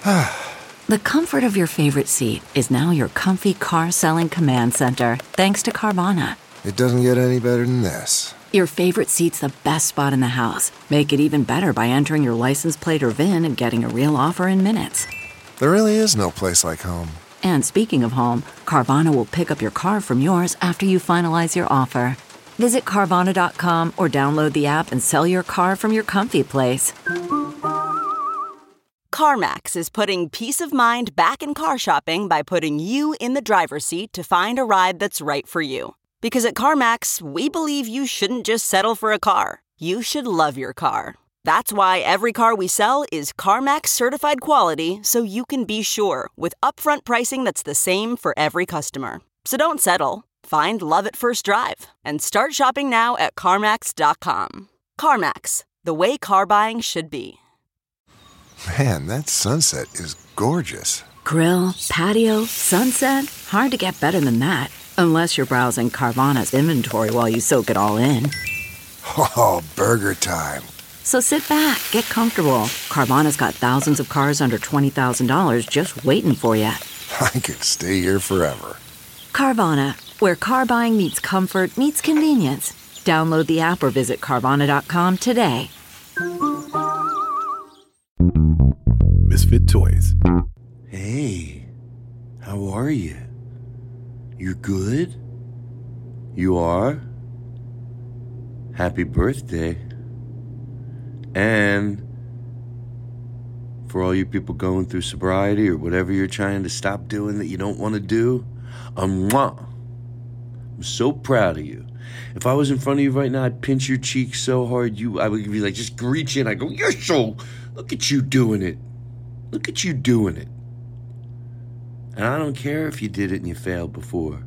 The comfort of your favorite seat is now your comfy car selling command center, thanks to Carvana. It doesn't get any better than this. Your favorite seat's the best spot in the house. Make it even better by entering your license plate or VIN and getting a real offer in minutes. There really is no place like home. And speaking of home, Carvana will pick up your car from yours after you finalize your offer. Visit Carvana.com or download the app and sell your car from your comfy place. CarMax is putting peace of mind back in car shopping by putting you in the driver's seat to find a ride that's right for you. Because at CarMax, we believe you shouldn't just settle for a car. You should love your car. That's why every car we sell is CarMax certified quality, so you can be sure with upfront pricing that's the same for every customer. So don't settle. Find love at first drive and start shopping now at CarMax.com. CarMax, the way car buying should be. Man, that sunset is gorgeous. Grill, patio, sunset. Hard to get better than that. Unless you're browsing Carvana's inventory while you soak it all in. Oh, burger time. So sit back, get comfortable. Carvana's got thousands of cars under $20,000 just waiting for you. I could stay here forever. Carvana, where car buying meets comfort meets convenience. Download the app or visit Carvana.com today. Misfit Toys. Hey, how are you? You're good? You are? Happy birthday. And for all you people going through sobriety or whatever you're trying to stop doing that you don't want to do, I'm so proud of you. If I was in front of you right now, I'd pinch your cheek so hard, I would be like, just reach in. I go, look at you doing it. Look at you doing it. And I don't care if you did it and you failed before.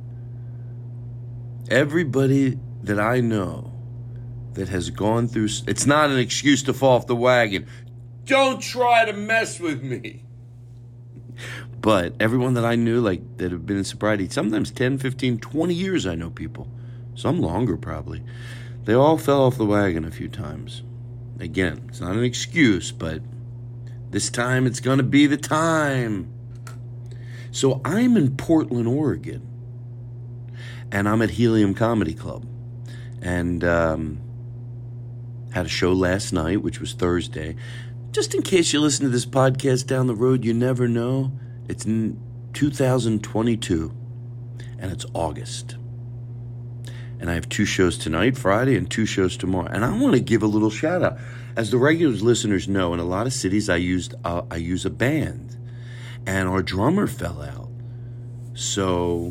Everybody that I know that has gone through, it's not an excuse to fall off the wagon. Don't try to mess with me. But everyone that I knew, like, that have been in sobriety, sometimes 10, 15, 20 years, I know people. Some longer, probably. They all fell off the wagon a few times. Again, it's not an excuse, but this time it's going to be the time. So I'm in Portland, Oregon, and I'm at Helium Comedy Club, and had a show last night, which was Thursday. Just in case you listen to this podcast down the road, you never know. It's in 2022, and it's August. And I have 2 shows tonight, Friday, and 2 shows tomorrow. And I want to give a little shout out. As the regular listeners know, in a lot of cities I use a band. And our drummer fell out. So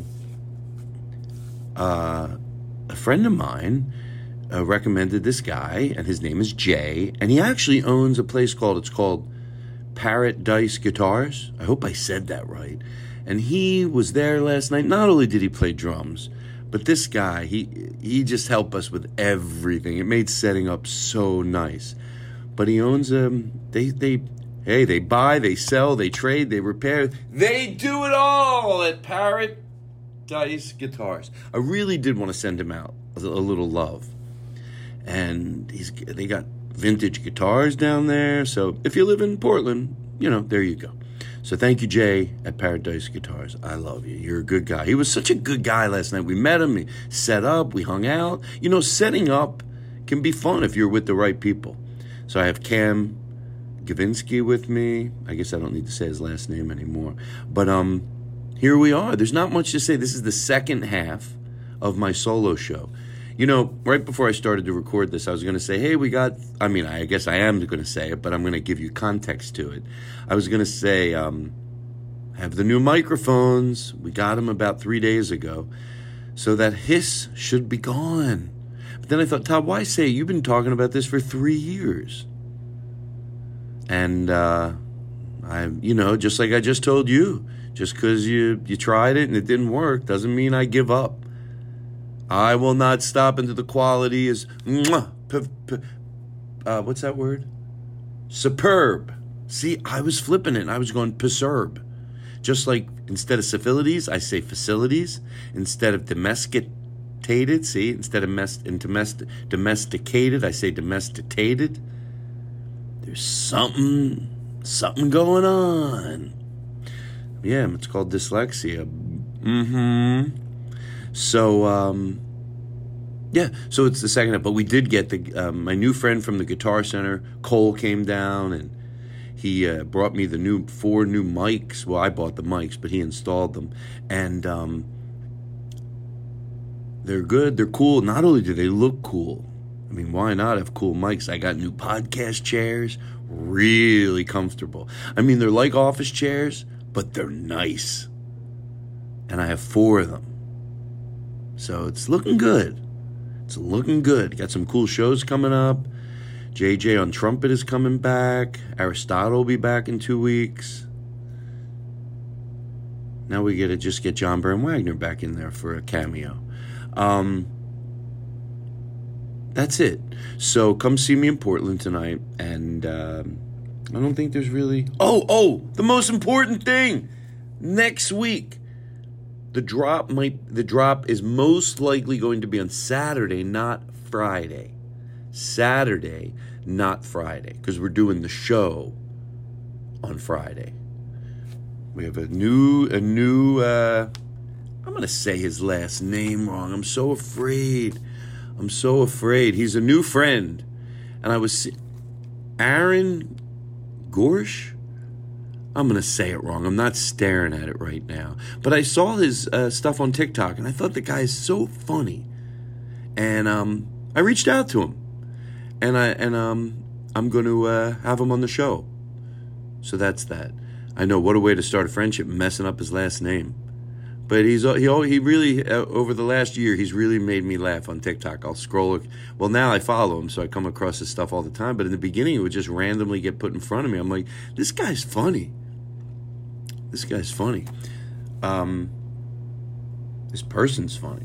a friend of mine recommended this guy, and his name is Jay. And he actually owns a place called Paradise Guitars. I hope I said that right. And he was there last night. Not only did he play drums, but this guy, he just helped us with everything. It made setting up so nice. But he owns they buy, they sell, they trade, they repair. They do it all at Paradise Guitars. I really did want to send him out a little love. And they got vintage guitars down there. So if you live in Portland, there you go. So thank you, Jay, at Paradise Guitars. I love you. You're a good guy. He was such a good guy last night. We met him. He set up. We hung out. Setting up can be fun if you're with the right people. So I have Cam Gavinsky with me. I guess I don't need to say his last name anymore. But here we are. There's not much to say. This is the second half of my solo show. Right before I started to record this, I was going to say, hey, I guess I am going to say it, but I'm going to give you context to it. I was going to say, have the new microphones. We got them about 3 days ago. So that hiss should be gone. But then I thought, Todd, why say it? You've been talking about this for 3 years. And, just like I just told you, just because you tried it and it didn't work doesn't mean I give up. I will not stop until the quality is, what's that word? Superb. See, I was flipping it. I was going superb. Just like instead of syphilities, I say facilities. Instead of domesticated, see, instead of domesticated, I say domesticated. There's something something going on. Yeah, it's called dyslexia. So, yeah, so it's the second, but we did get my new friend from the Guitar Center, Cole, came down, and he brought me the 4 new mics. Well, I bought the mics, but he installed them, and they're good, they're cool. Not only do they look cool, I mean, why not have cool mics? I got new podcast chairs, really comfortable. I mean, they're like office chairs, but they're nice. And I have 4 of them. So it's looking good. It's looking good. Got some cool shows coming up. JJ on trumpet is coming back. Aristotle will be back in 2 weeks. Now we get to just get John Bern Wagner back in there for a cameo. That's it. So come see me in Portland tonight. And I don't think there's really... Oh, the most important thing. Next week, the drop is most likely going to be on Saturday, not Friday. Saturday, not Friday, because we're doing the show on Friday. We have a new. I'm going to say his last name wrong. I'm so afraid. He's a new friend, and I was Aaron Gorsh. I'm going to say it wrong. I'm not staring at it right now. But I saw his stuff on TikTok, and I thought the guy is so funny. And I reached out to him. And I'm going to have him on the show. So that's that. I know, what a way to start a friendship, messing up his last name. But he really, over the last year, he's really made me laugh on TikTok. I'll scroll. Well, now I follow him, so I come across his stuff all the time. But in the beginning, it would just randomly get put in front of me. I'm like, this guy's funny. This person's funny.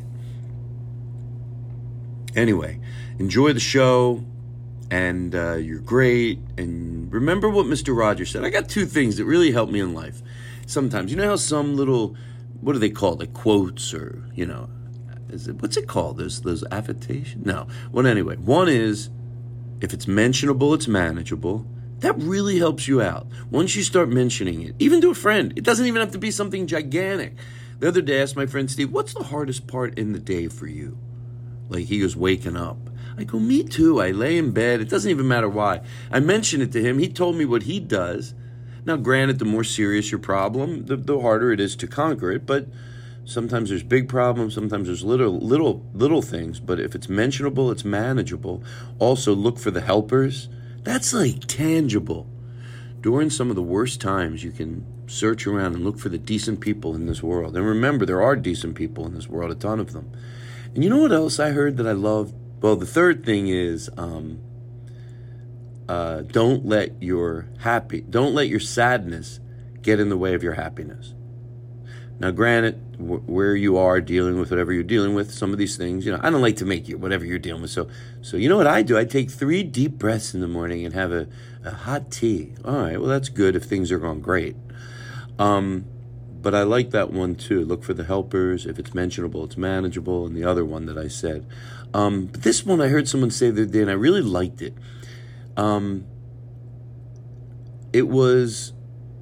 Anyway, enjoy the show, and you're great. And remember what Mr. Rogers said. I got 2 things that really help me in life. Sometimes, you know how some little... What are they called? Like quotes, or, what's it called? Those affectation? No. Well, anyway, one is, if it's mentionable, it's manageable. That really helps you out. Once you start mentioning it, even to a friend, it doesn't even have to be something gigantic. The other day, I asked my friend Steve, what's the hardest part in the day for you? Like, he goes, waking up. I go, me too. I lay in bed. It doesn't even matter why. I mentioned it to him. He told me what he does. Now, granted, the more serious your problem, the harder it is to conquer it. But sometimes there's big problems. Sometimes there's little things. But if it's mentionable, it's manageable. Also, look for the helpers. That's like tangible. During some of the worst times, you can search around and look for the decent people in this world. And remember, there are decent people in this world, a ton of them. And you know what else I heard that I love? Well, the third thing is... don't let your sadness get in the way of your happiness. Now, granted, where you are dealing with whatever you're dealing with, some of these things, I don't like to make you whatever you're dealing with. So you know what I do? I take 3 deep breaths in the morning and have a hot tea. All right, well, that's good if things are going great. But I like that one too. Look for the helpers. If it's mentionable, it's manageable. And the other one that I said. But this one I heard someone say the other day, and I really liked it. It was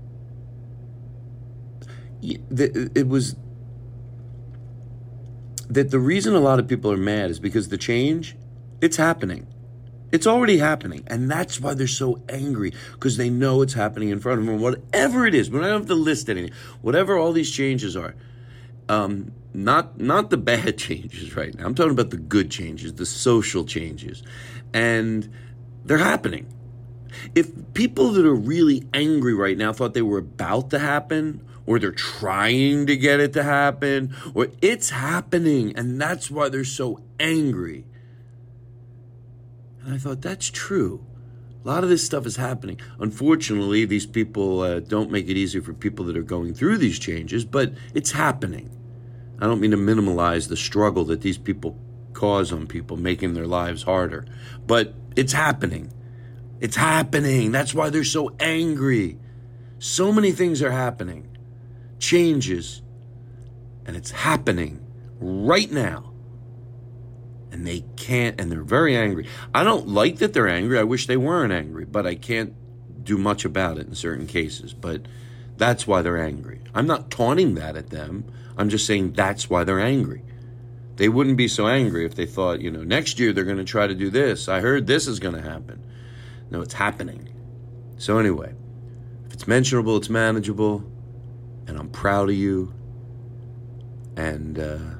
that the reason a lot of people are mad is because the change, it's happening. It's already happening. And that's why they're so angry, because they know it's happening in front of them. Whatever it is, we don't have to list anything. Whatever all these changes are, not the bad changes right now. I'm talking about the good changes, the social changes. And they're happening. If people that are really angry right now thought they were about to happen, or they're trying to get it to happen, or it's happening, and that's why they're so angry. And I thought, that's true. A lot of this stuff is happening. Unfortunately, these people don't make it easier for people that are going through these changes, but it's happening. I don't mean to minimize the struggle that these people cause on people, making their lives harder. But it's happening. It's happening. That's why they're so angry. So many things are happening. Changes. And it's happening right now. And they can't, and they're very angry. I don't like that they're angry. I wish they weren't angry, but I can't do much about it in certain cases, but that's why they're angry. I'm not taunting that at them. I'm just saying that's why they're angry. They wouldn't be so angry if they thought, next year they're going to try to do this. I heard this is going to happen. No, it's happening. So anyway, if it's mentionable, it's manageable, and I'm proud of you. And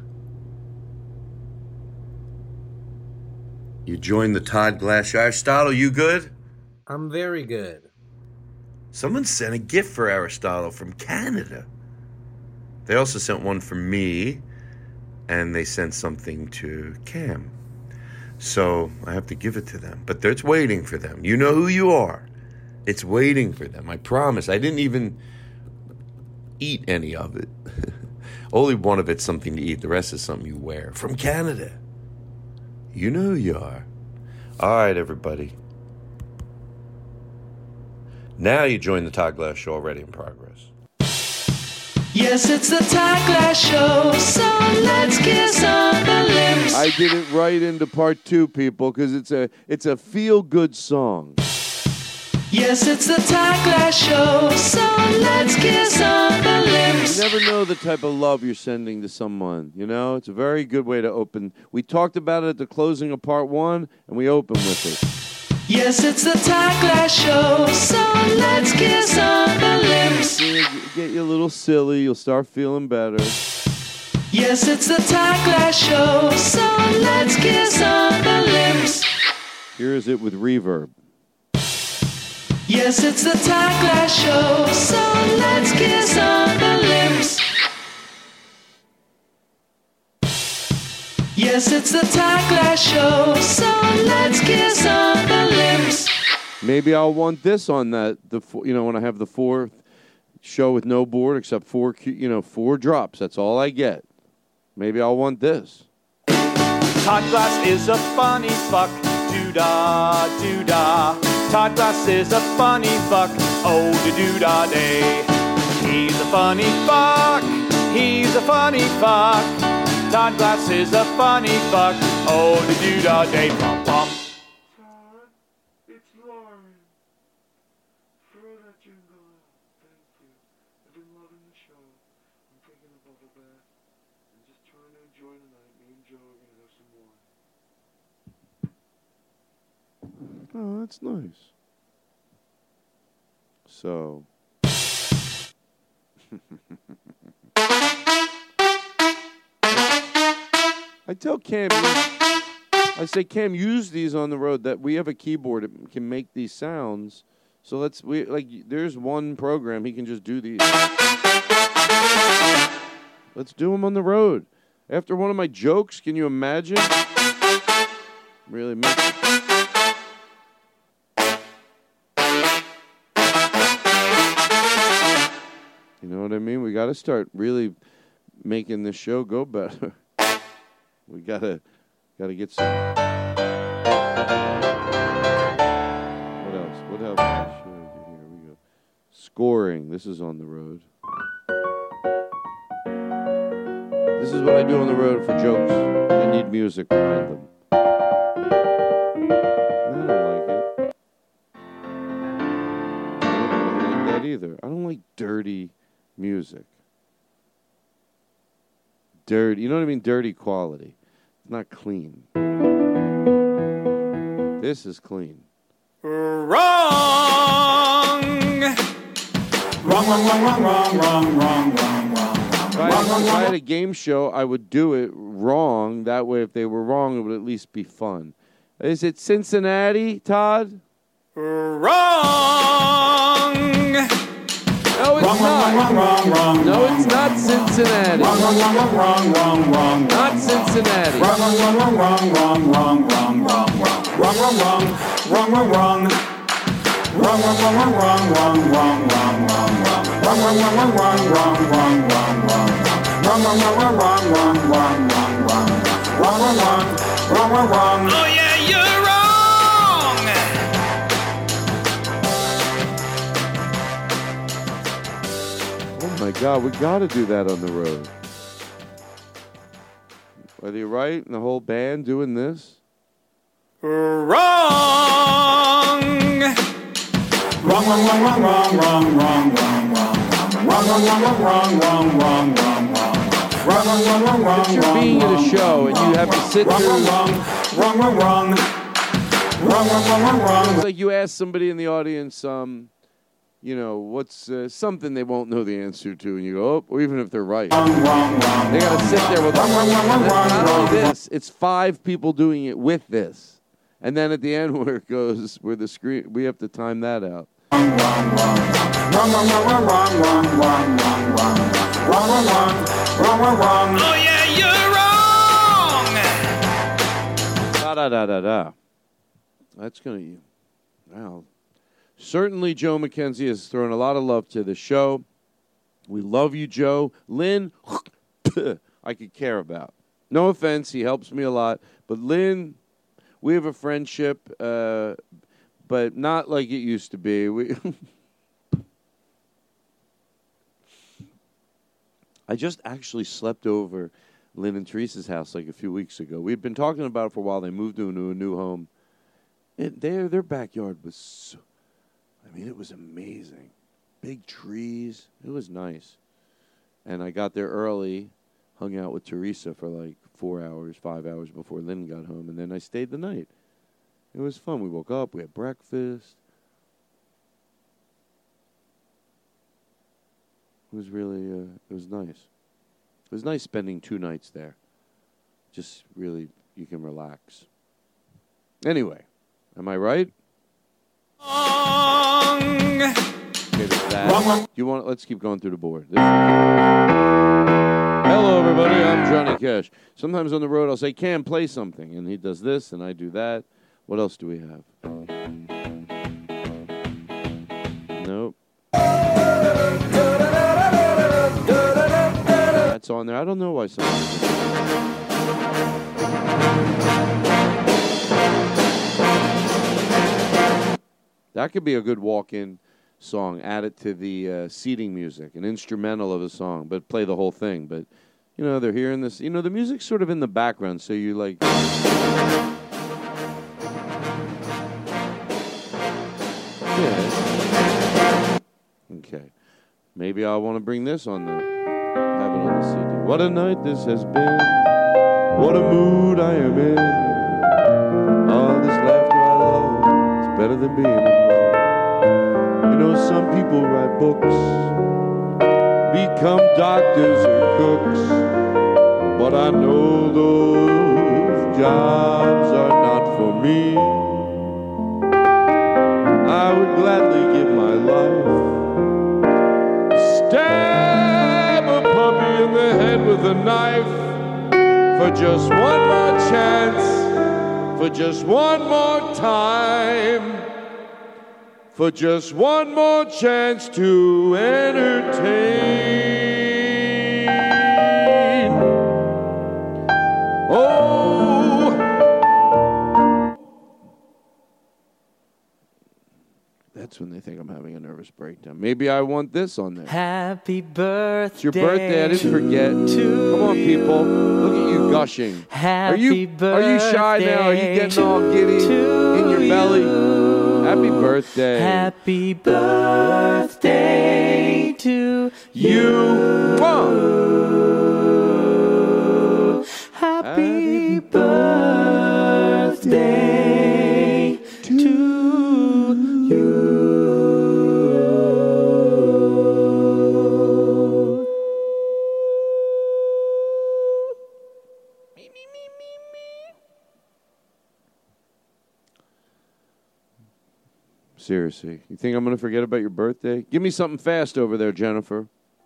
you joined the Todd Glass Show. Aristotle, you good? I'm very good. Someone sent a gift for Aristotle from Canada. They also sent one for me, and they sent something to Cam. So I have to give it to them. But it's waiting for them. You know who you are. It's waiting for them. I promise. I didn't even eat any of it. Only one of it's something to eat. The rest is something you wear. From Canada. You know who you are. All right, everybody. Now you join the Todd Glass Show already in progress. Yes, it's the Todd Glass Show, so let's kiss on the lips. I did it right into part 2, people, because it's a feel-good song. Yes, it's the Todd Glass Show, so let's kiss on the lips. You never know the type of love you're sending to someone, It's a very good way to open. We talked about it at the closing of part 1, and we open with it. Yes, it's the Todd Glass Show, so let's kiss on the lips. Get you a little silly, you'll start feeling better. Yes, it's the Todd Glass Show, so let's kiss on the lips. Here is it with reverb. Yes, it's the Todd Glass Show, so let's kiss on the lips. Yes, it's the Todd Glass Show, so let's kiss on the lips. Maybe I'll want this on that. When I have the 4th show with no board except 4 drops. That's all I get. Maybe I'll want this. Todd Glass is a funny fuck. Doo-da, doo-da. Todd Glass is a funny fuck. Oh, da-doo-da day. He's a funny fuck. He's a funny fuck. Todd Glass is a funny fuck. Oh, da-doo-da day. Pom pom. Todd, it's Lauren. Throw that jingle out. Thank you. I've been loving the show. I'm taking a bubble bath and just trying to enjoy the night. Me and Joe are going to have some wine. Oh, that's nice. So. I tell Cam, I say, Cam, use these on the road. That we have a keyboard that can make these sounds. So there's one program he can just do these. Let's do them on the road. After one of my jokes, can you imagine? Really make it. You know what I mean? We got to start really making this show go better. We gotta get some. What else? What else can I show you? Here we go. Scoring. This is on the road. This is what I do on the road for jokes that need music behind them. I don't like it. I don't like that either. I don't like dirty music. Dirty. You know what I mean? Dirty quality. Not clean. This is clean. Wrong. Wrong, wrong, wrong, wrong, wrong, wrong, wrong, wrong, wrong. If I had a game show, I would do it wrong. That way, if they were wrong, it would at least be fun. Is it Cincinnati, Todd? Wrong. No, it's wrong, not. Wrong, wrong, wrong, no, it's not Cincinnati. Wrong, wrong, wrong, wrong, wrong, wrong. Not Cincinnati. Wrong, wrong, wrong, wrong, wrong, wrong, wrong, wrong, wrong. Wrong, wrong, wrong, wrong, wrong, wrong. Wrong, wrong, wrong, wrong, wrong, wrong, wrong, wrong, wrong. Wrong, wrong, wrong, wrong, wrong, wrong, wrong, wrong, wrong. Wrong, wrong, wrong, wrong, wrong, wrong, wrong, wrong, wrong. Wrong, wrong, wrong, wrong, wrong, wrong. Oh yeah, you're wrong. Oh my God, we got to do that on the road. Are they right? And the whole band doing this? Wrong. Wrong, Wrong, wrong, wrong, wrong, wrong, wrong, wrong, wrong, wrong, wrong, wrong, wrong, wrong, wrong, wrong, wrong. Picture being at a show and you have to sit through. It's like you ask somebody in the audience, you know, what's something they won't know the answer to, and you go, oh, or even if they're right. They got to sit there with not only this, it's 5 people doing it with this. And then at the end where it goes, where the screen, we have to time that out. Oh yeah, you're wrong. Da-da-da-da-da. That's going to, wow. Certainly Joe McKenzie has thrown a lot of love to the show. We love you, Joe. Lynn, I could care about. No offense, he helps me a lot. But Lynn, we have a friendship, but not like it used to be. I just actually slept over Lynn and Teresa's house like a few weeks ago. We'd been talking about it for a while. They moved into a new home. Their backyard was so, I mean, it was amazing. Big trees. It was nice. And I got there early, hung out with Teresa for like 4 hours, 5 hours before Lynn got home, and then I stayed the night. It was fun. We woke up, we had breakfast. It was really, it was nice. It was nice spending 2 nights there. Just really, you can relax. Anyway, am I right? Okay, that. You want? Let's keep going through the board. Hello, everybody. I'm Johnny Cash. Sometimes on the road, I'll say, Cam, play something. And he does this, and I do that. What else do we have? Nope. That's on there. I don't know why something. That could be a good walk-in song. Add it to the seating music, an instrumental of a song, but play the whole thing. But, you know, they're hearing this. You know, the music's sort of in the background, so you like... Yeah. Okay. Maybe I want to bring this on the... Have it on the CD. What a night this has been. What a mood I am in. All this laughter I love. It's better than being in love. You know, some people write books, become doctors or cooks, but I know those jobs are not for me. I would gladly give my life, stab a puppy in the head with a knife, for just one more chance, for just one more time, for just one more chance to entertain. Oh, that's when they think I'm having a nervous breakdown. Maybe I want this on there. Happy birthday. It's your birthday. I didn't forget. Come on, people. Look at you gushing. Are you shy now? Are you getting all giddy in your belly? Happy birthday. Happy birthday to you. Happy birthday to you. Seriously, you think I'm going to forget about your birthday? Give me something fast over there, Jennifer.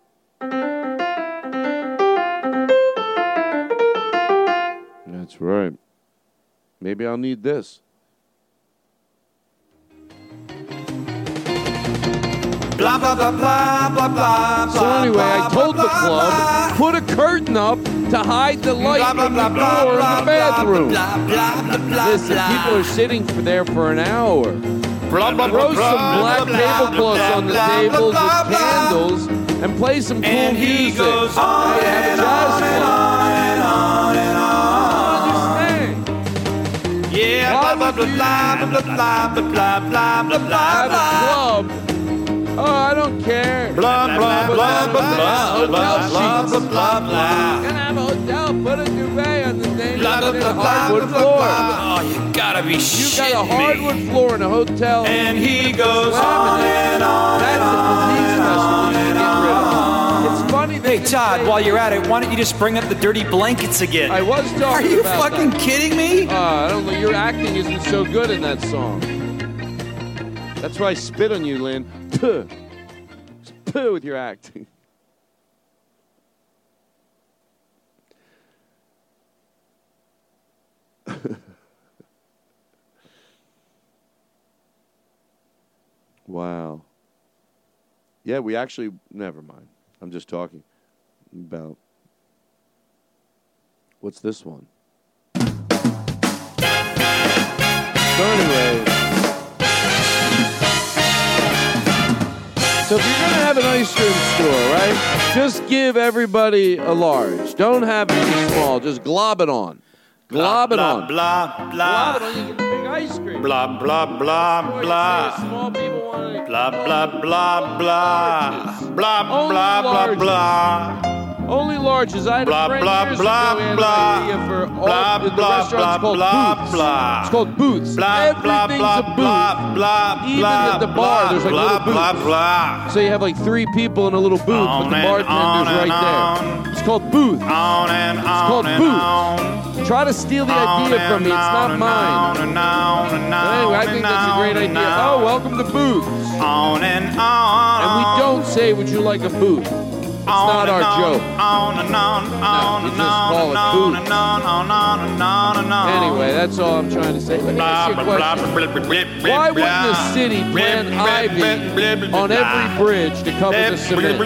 That's right. Maybe I'll need this. Blah, blah, blah, blah, blah, blah. So anyway, I told the club, put a curtain up to hide the light from the door in the bathroom. Listen, people are sitting there for an hour. Throw some black tablecloths on the tables with candles and play some cool music. Have a jazz club. Yeah, blah, blah, blah, blah, blah, blah, blah, blah, blah, blah. Have a club Oh, I don't care. Blah, blah, blah, blah, blah, blah, blah, blah, blah, blah. Can I have a hotel? Put a duvet on the thing. Blah, blah, blah, blah, hardwood blah, floor. blah. Oh, you gotta be You shitting got a hardwood me. floor in a hotel. And he goes on and on That's and a disease on festival you and get rid of. on. It's funny that Hey, Todd, while you're at it, why don't you just bring up the dirty blankets again? I was talking Are you about fucking that. kidding me? I don't know. Your acting isn't so good in that song. That's why I spit on you, Lynn. Puh. Puh with your acting. Wow. Yeah, we actually... Never mind. I'm just talking about... What's this one? So anyway... So if you're going to have an ice cream store, right, just give everybody a large. Don't have it too small. Just glob it on. Glob it on. Blah, blah, Glob it on. You get a big ice cream. blah, blah, blah, blah. Small people want to... Blah, blah, blah, blah. Blah, Only blah, blah, large. blah. Only larges. I had Blah, a friend blah, years blah, ago. He had blah. an idea for all Blah, the blah, restaurant's called blah, Booths. blah. It's called Booths. Blah, blah, Everything's blah, a booth. blah, blah, Even blah, at the bar, there's like blah, little blah, booths. blah. So you have like 3 people in a little booth, but the bartender's right there. It's called Booth. On and It's on called and Booth. Try to steal the idea from me. It's not mine. But anyway, I think that's a great idea. Oh, welcome to Booths. On and on. And we don't say, would you like a booth? It's not our joke. On and on, on you and just on, call it on booth. and on, and on and on. Anyway, that's all I'm trying to say. Let me ask you a question. Why wouldn't the city plant ivy on every bridge to cover the cement?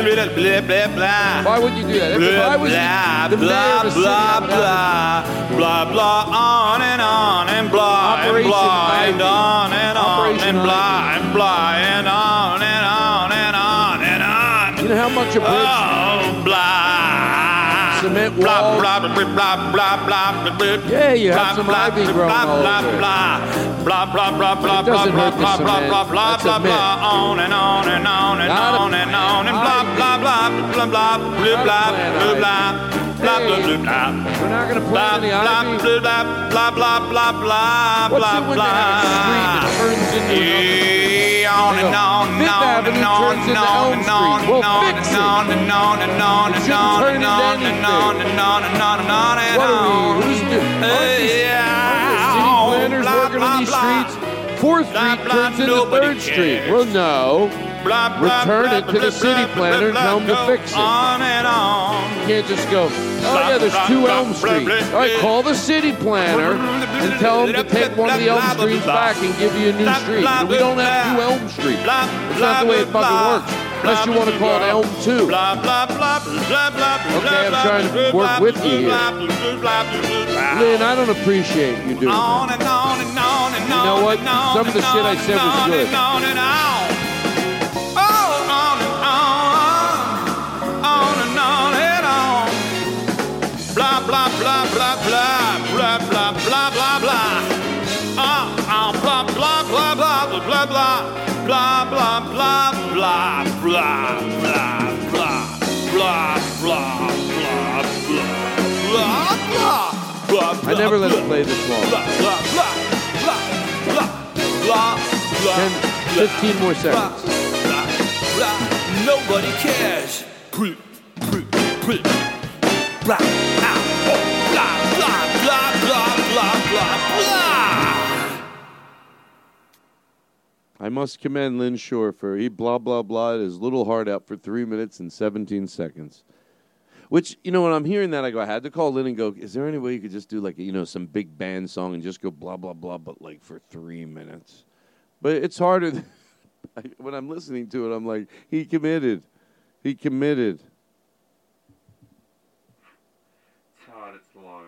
Why wouldn't you do that? If I was the mayor of a city, I would have blah, blah, on and blah, and Operation blah, and Ivy. on and on, Operation and blah, and blah, and on and on and on and on. You know how much a bridge Oh, blah. cement Blah, walls? blah, blah, blah, blah, blah, blah. Yeah, you have some ivy growing all blah, over it. blah, blah, blah, blah, blah, It doesn't blah, hurt the blah, blah, cement. blah, blah, That's a blah, myth. blah, on and on and on and Not a on and on and blah, ivy. blah, blah, blah, blah, blah, blah, blah, blah. Blah, blah, Hey, blah, blah. we're not going to Blah, plant any blah, ivy. blah, blah, blah, blah, blah, What's blah, it when they have a street blah. that turns into Yeah, on and on and Fifth on Avenue and on turns and into on Elm and on Street. Well, and on fix and it. on and on and on It and shouldn't on turn and into on and anything. on and on and on and on and What are we? on. Who's doing? Yeah, City planners blah, working on these blah, blah. streets. 4th Blah, Street blah, turns into nobody 3rd Street. cares. Well, no. Blah, blah, Return blah, it to the blah, city blah, planner and blah, tell him to go fix it. on and on. You can't just go, oh yeah, there's 2 Elm Streets. All right, call the city planner and tell him to take one of the Elm Streets back and give you a new street. We don't have 2 Elm Streets. That's not the way it fucking works. Unless you want to call it Elm 2. Blah, blah, blah, blah, blah, blah, Okay, I'm trying to work with you here. Lynn, I don't appreciate you doing that. On and on and on and You on. know what? and on Some of the and shit I on said and was on good. and on and on. Oh, on and on and on. Blah, blah, blah, blah, blah, blah, blah, blah, blah, blah. Blah, blah, blah, blah, blah, blah, blah. Blah, blah, blah, blah, blah, blah, blah, blah, blah, blah, blah, blah. I never let it play this long. Blah, blah, blah, blah, blah, blah, blah. 10, 15 more seconds. Blah, blah. Nobody cares. Blah, blah, blah, blah, blah, blah, blah, blah. I must commend Lynn Shore for he blah, blah, blah his little heart out for 3 minutes and 17 seconds. Which, you know, when I'm hearing that, I go, I had to call Lynn and go, is there any way you could just do like, you know, some big band song and just go blah, blah, blah, but like for 3 minutes? But it's harder. When I'm listening to it, I'm like, he committed. He committed. Todd, it's Lauren.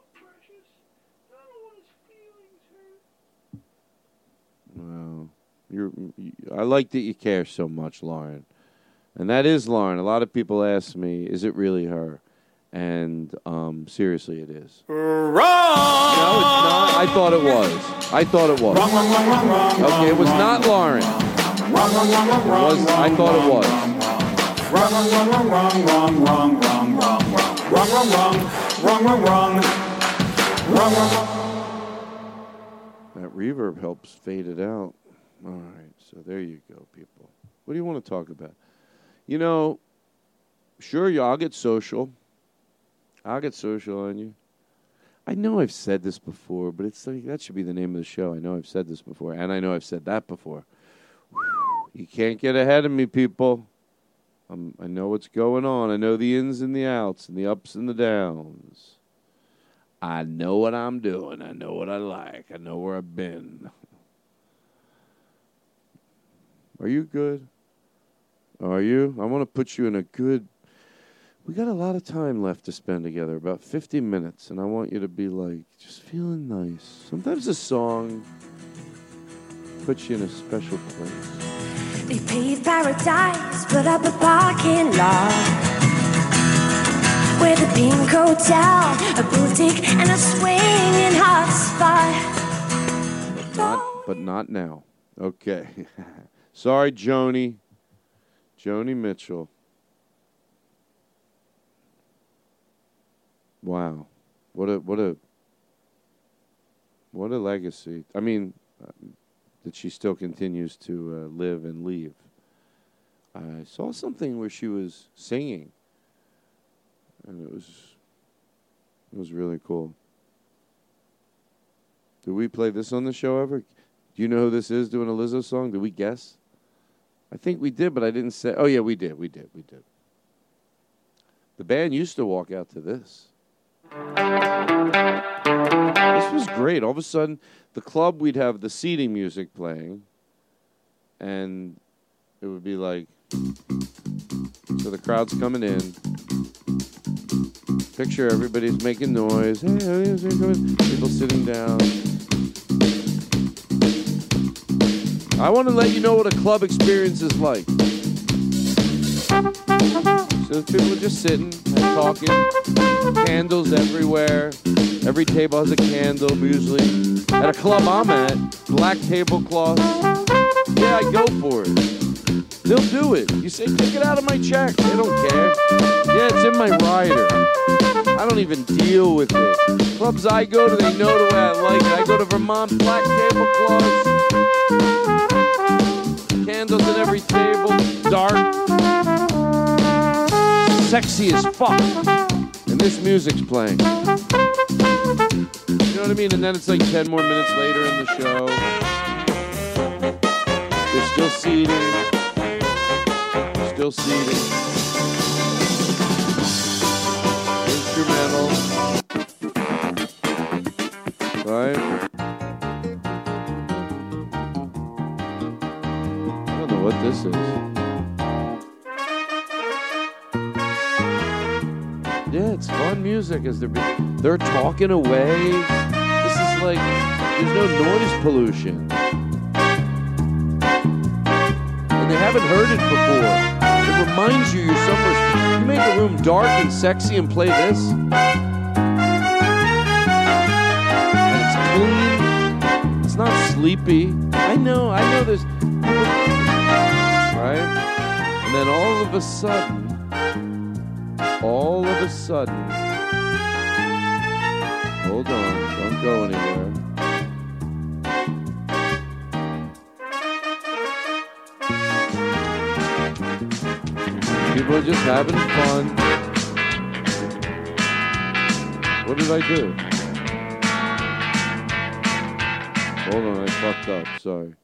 Well, I like that you care so much, Lauren. And that is Lauren. A lot of people ask me, is it really her? And seriously, it is. Wrong! No, it's not. I thought it was. Wrong. Okay, it was not Lauren. I thought it was. Wrong. That reverb helps fade it out. All right, so there you go, people. What do you want to talk about? You know, sure, I'll get social. I'll get social on you. I know I've said this before, but it's like that should be the name of the show. I know I've said this before, and I know I've said that before. You can't get ahead of me, people. I know what's going on. I know the ins and the outs and the ups and the downs. I know what I'm doing. I know what I like. I know where I've been. Are you good? Are you? I want to put you in a good... We got a lot of time left to spend together, about 50 minutes, and I want you to be like, just feeling nice. Sometimes a song puts you in a special place. They paved paradise, put up a parking lot with a pink hotel, a boutique, and a swinging hot spot. But not now. Okay. Sorry, Joni. Joni Mitchell. Wow. What a legacy. I mean, that she still continues to live and leave. I saw something where she was singing, and it was really cool. Did we play this on the show ever? Do you know who this is doing a Lizzo song? Did we guess? I think we did, but I didn't say. Oh, yeah, we did. The band used to walk out to this. This was great. All of a sudden, the club, we'd have the seating music playing, and it would be like, so the crowd's coming in. Picture everybody's making noise. Hey, people sitting down. I want to let you know what a club experience is like. So people are just sitting and talking. Candles everywhere. Every table has a candle, usually. At a club I'm at, black tablecloths. Yeah, I go for it. They'll do it. You say, take it out of my check. They don't care. Yeah, it's in my rider. I don't even deal with it. Clubs I go to, they know the way I like it. I go to Vermont, black tablecloths. Candles at every table, dark. Sexy as fuck. And this music's playing. You know what I mean? And then it's like 10 more minutes later in the show. They're still seating. Instrumental. Right? I don't know what this is. Yeah, it's fun music as they're talking away. This is like, there's no noise pollution. And they haven't heard it before. It reminds you you're somewhere. You make a room dark and sexy and play this. And it's clean. It's not sleepy. I know there's people. Right? And then all of a sudden, hold on, don't go anywhere. People are just having fun. What did I do? Hold on, I fucked up, sorry.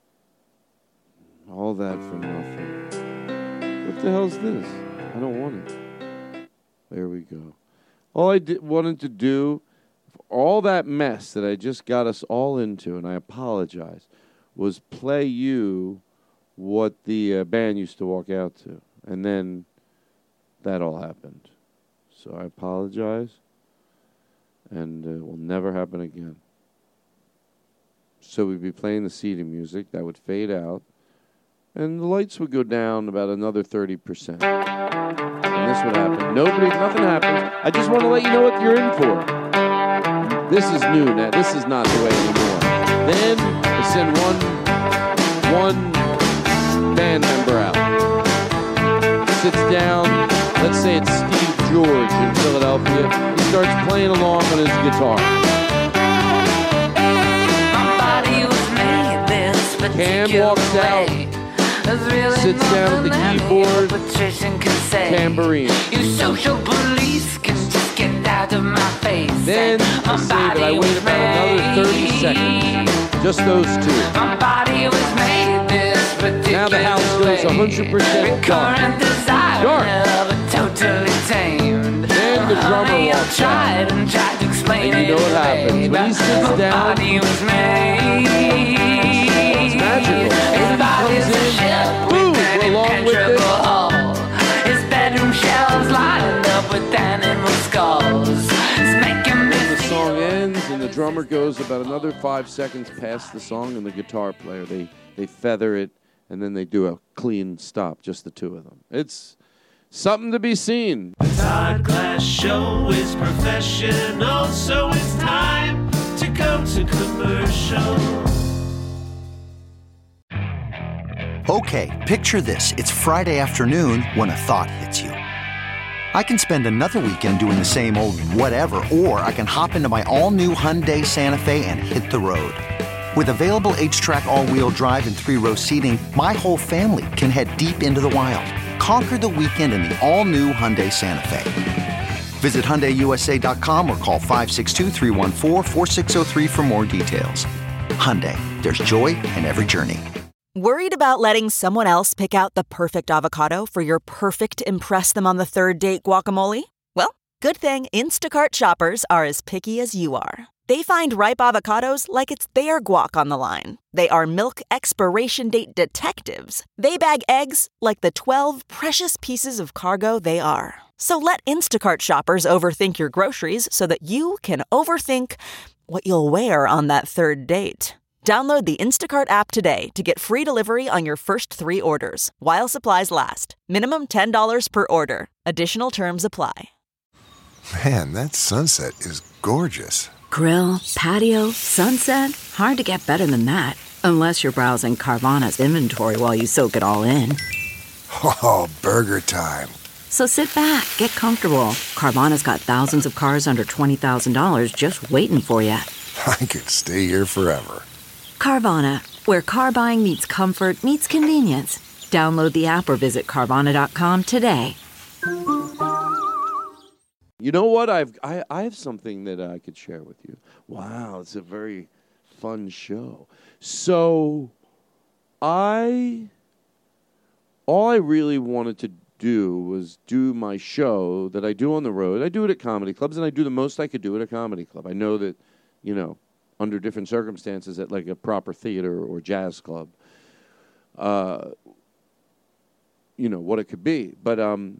All that for nothing. What the hell's this? I don't want it. There we go. All I wanted to do, all that mess that I just got us all into, and I apologize, was play you what the band used to walk out to. And then that all happened. So I apologize, and it will never happen again. So we'd be playing the seating music. That would fade out. And the lights would go down about another 30%. And this would happen. Nothing happens. I just want to let you know what you're in for. This is new now. This is not the way anymore. Then they send one band member out. Sits down. Let's say it's Steve George in Philadelphia. He starts playing along on his guitar. Cam walks out, sits down at the keyboard, tambourine. You social police can just get out of my face. Then I save it. I wait about another 30 seconds. Just those two. My body was made this particular Now the house goes 100% dark. Dark. Totally tamed. Then the drummer walks out. And you know what happens. When he sits down, it's magical. When he comes in, boom, along with it. His bedroom shelves lined up with animal skulls. It's making me the song ends, and the drummer goes about another 5 seconds past the song, and the guitar player, they feather it, and then they do a clean stop, just the two of them. It's something to be seen. The Todd Glass Show is professional, so it's time to go to commercial. Okay, picture this. It's Friday afternoon when a thought hits you. I can spend another weekend doing the same old whatever, or I can hop into my all-new Hyundai Santa Fe and hit the road. With available H-Track all-wheel drive and 3-row seating, my whole family can head deep into the wild. Conquer the weekend in the all-new Hyundai Santa Fe. Visit HyundaiUSA.com or call 562-314-4603 for more details. Hyundai, there's joy in every journey. Worried about letting someone else pick out the perfect avocado for your perfect impress-them-on-the-third-date guacamole? Well, good thing Instacart shoppers are as picky as you are. They find ripe avocados like it's their guac on the line. They are milk expiration date detectives. They bag eggs like the 12 precious pieces of cargo they are. So let Instacart shoppers overthink your groceries so that you can overthink what you'll wear on that third date. Download the Instacart app today to get free delivery on your first 3 orders, while supplies last. Minimum $10 per order. Additional terms apply. Man, that sunset is gorgeous. Grill, patio, sunset. Hard to get better than that. Unless you're browsing Carvana's inventory while you soak it all in. Oh, burger time. So sit back, get comfortable. Carvana's got thousands of cars under $20,000 just waiting for you. I could stay here forever. Carvana, where car buying meets comfort, meets convenience. Download the app or visit Carvana.com today. You know what? I have something that I could share with you. Wow, it's a very fun show. So, all I really wanted to do was do my show that I do on the road. I do it at comedy clubs, and I do the most I could do at a comedy club. I know that, under different circumstances at like a proper theater or jazz club, what it could be. But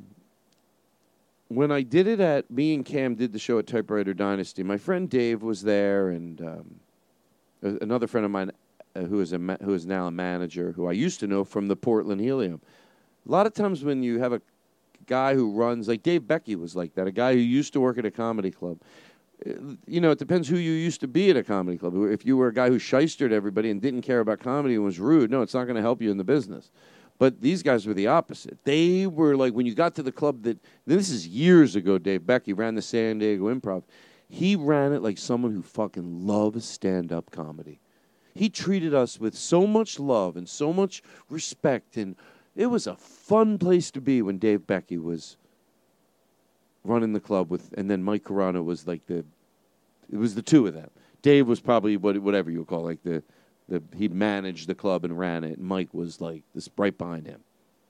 when I did it me and Cam did the show at Typewriter Dynasty, my friend Dave was there, and another friend of mine who is now a manager, who I used to know from the Portland Helium. A lot of times when you have a guy who runs, like Dave Becky was like that, a guy who used to work at a comedy club. It depends who you used to be at a comedy club. If you were a guy who shystered everybody and didn't care about comedy and was rude, no, it's not going to help you in the business. But these guys were the opposite. They were like, when you got to the club this is years ago, Dave Becky ran the San Diego Improv. He ran it like someone who fucking loves stand-up comedy. He treated us with so much love and so much respect, and it was a fun place to be when Dave Becky was running the club and then Mike Carano was like it was the two of them. Dave was probably whatever you would call like he managed the club and ran it, and Mike was like this right behind him.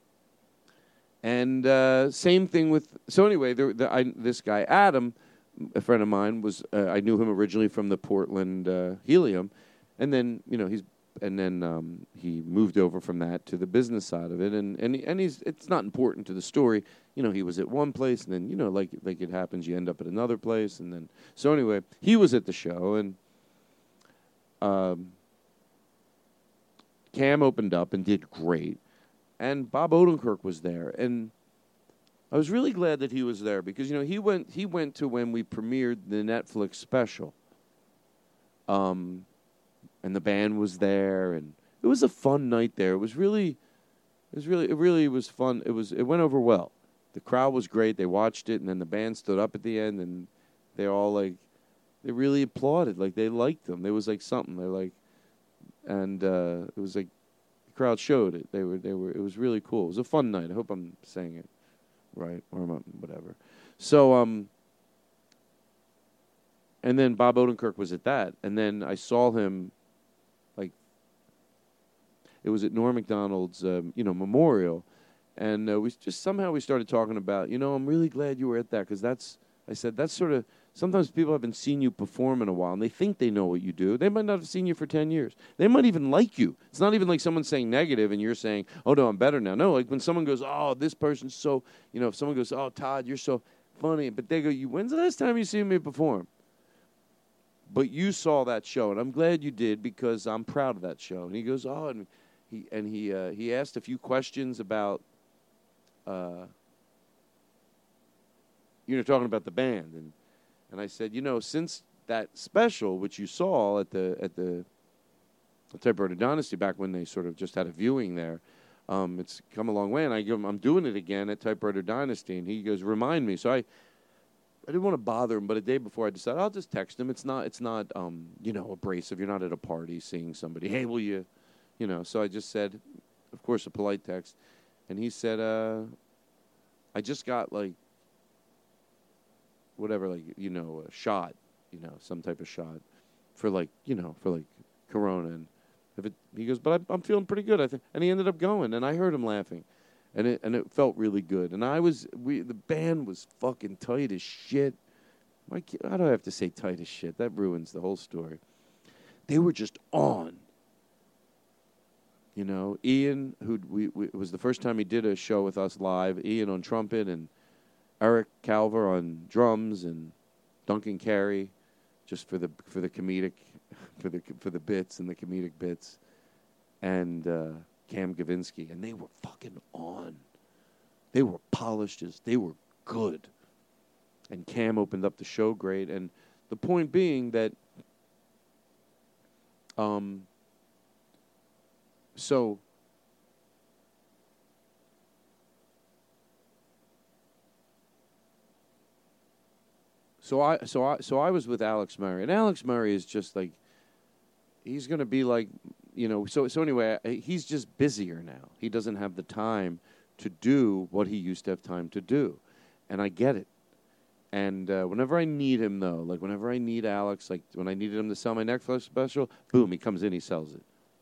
And same thing so anyway, this guy Adam, a friend of mine, I knew him originally from the Portland Helium, and then he moved over from that to the business side of it, and it's not important to the story. He was at one place, and then like it happens, you end up at another place, and then so anyway, he was at the show, and Cam opened up and did great, and Bob Odenkirk was there, and I was really glad that he was there because he went to when we premiered the Netflix special, and the band was there, and it was a fun night there. It really was fun. It went over well. The crowd was great. They watched it, and then the band stood up at the end, and they all they really applauded. Like they liked them. There was like something. They're like, and it was like the crowd showed it. They were. It was really cool. It was a fun night. I hope I'm saying it right or whatever. So and then Bob Odenkirk was at that, and then I saw him. It was at Norm Macdonald's, memorial, and we started talking about, I'm really glad you were at that because I said that's sort of sometimes people haven't seen you perform in a while and they think they know what you do. They might not have seen you for 10 years. They might even like you. It's not even like someone saying negative and you're saying, oh no, I'm better now. No, like when someone goes, oh, this person's so, if someone goes, oh, Todd, you're so funny, but they go, when's the last time you seen me perform? But you saw that show, and I'm glad you did because I'm proud of that show. And he goes, oh, and he asked a few questions about, talking about the band, and I said, since that special which you saw at the Typewriter Dynasty back when they sort of just had a viewing there, it's come a long way, and I give him, I'm doing it again at Typewriter Dynasty, and he goes, remind me. So I didn't want to bother him, but a day before I decided I'll just text him. It's not abrasive. You're not at a party seeing somebody. Hey, will you? So I just said, of course, a polite text. And he said, I just got, a shot, some type of shot for, Corona. And he goes, but I'm feeling pretty good, I think. And he ended up going, and I heard him laughing. And it felt really good. And the band was fucking tight as shit. How do I have to say tight as shit? That ruins the whole story. They were just on. Ian, it was the first time he did a show with us live. Ian on trumpet and Eric Calver on drums and Duncan Carey, just for the comedic, for the bits and the comedic bits, and Cam Gavinsky, and they were fucking on. They were polished they were good, and Cam opened up the show great. And the point being that, So I was with Alex Murray, and Alex Murray is just like, he's going to be like, so anyway, he's just busier now. He doesn't have the time to do what he used to have time to do, and I get it. And whenever I need him, though, like whenever I need Alex, like when I needed him to sell my Netflix special, boom, he comes in, he sells it.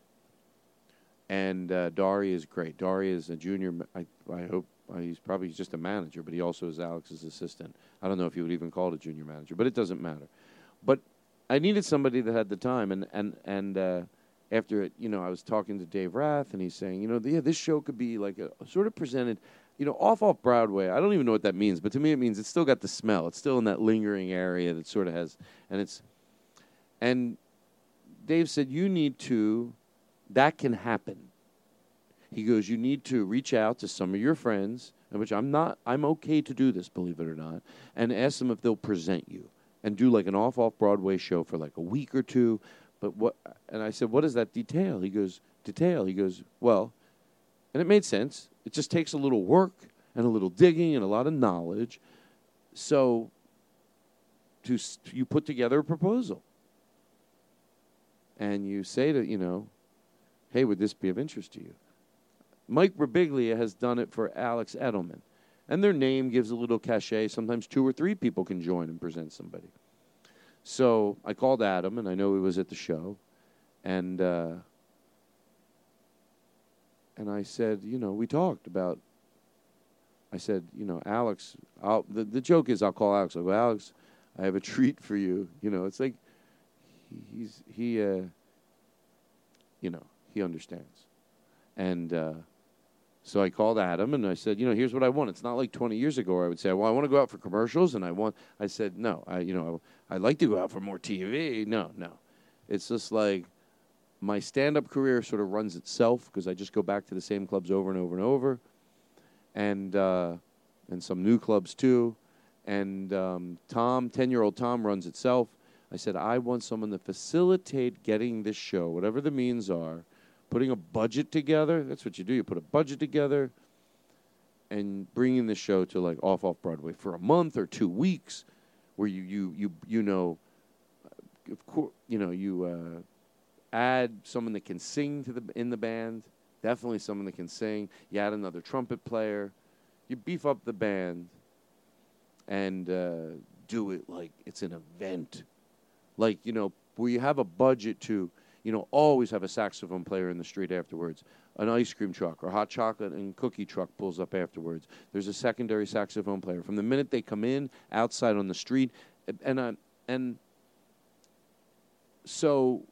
And Dari is great. Dari is a junior. I hope he's probably just a manager, but he also is Alex's assistant. I don't know if you would even call it a junior manager, but it doesn't matter. But I needed somebody that had the time, and after it, I was talking to Dave Rath, and he's saying, this show could be like a sort of presented, off Broadway. I don't even know what that means, but to me it means it's still got the smell. It's still in that lingering area that sort of has, and Dave said, that can happen. He goes, you need to reach out to some of your friends, which I'm okay to do this, believe it or not, and ask them if they'll present you and do like an off Broadway show for like a week or two. But and I said, what does that detail? He goes, well, and it made sense. It just takes a little work and a little digging and a lot of knowledge. So you put together a proposal and you say to, hey, would this be of interest to you? Mike Birbiglia has done it for Alex Edelman. And their name gives a little cachet. Sometimes 2 or 3 people can join and present somebody. So I called Adam, and I know he was at the show. And I said, we talked about, I said, Alex, the joke is I'll call Alex. I'll go, Alex, I have a treat for you. It's like he understands. And so I called Adam, and I said, here's what I want. It's not like 20 years ago where I would say, well, I want to go out for commercials, and I said, no, I'd like to go out for more TV. No. It's just like, my stand-up career sort of runs itself because I just go back to the same clubs over and over and over, and some new clubs too. And 10-year-old Tom runs itself. I said, I want someone to facilitate getting this show, whatever the means are, putting a budget together. That's what you do. You put a budget together and bringing the show to like off Broadway for a month or 2 weeks, where you of course, you add someone that can sing in the band, definitely someone that can sing. You add another trumpet player. You beef up the band and do it like it's an event. Like, where you have a budget to, always have a saxophone player in the street afterwards. An ice cream truck or hot chocolate and cookie truck pulls up afterwards. There's a secondary saxophone player. From the minute they come in, outside on the street. And so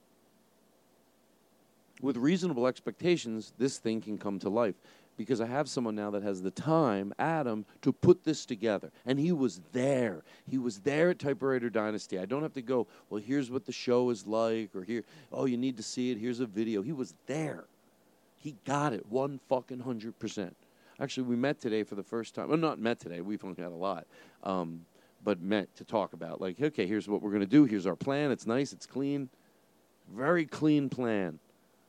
with reasonable expectations, this thing can come to life. Because I have someone now that has the time, Adam, to put this together. And he was there. He was there at Typewriter Dynasty. I don't have to go, well, here's what the show is like, or here, oh, you need to see it, here's a video. He was there. He got it 100%. Actually, we met today for the first time. Well, not met today. We've only had a lot. But met to talk about, like, okay, here's what we're going to do. Here's our plan. It's nice. It's clean. Very clean plan.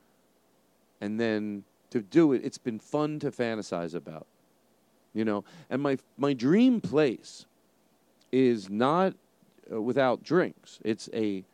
And then to do it, it's been fun to fantasize about, And my dream place is not without drinks. It's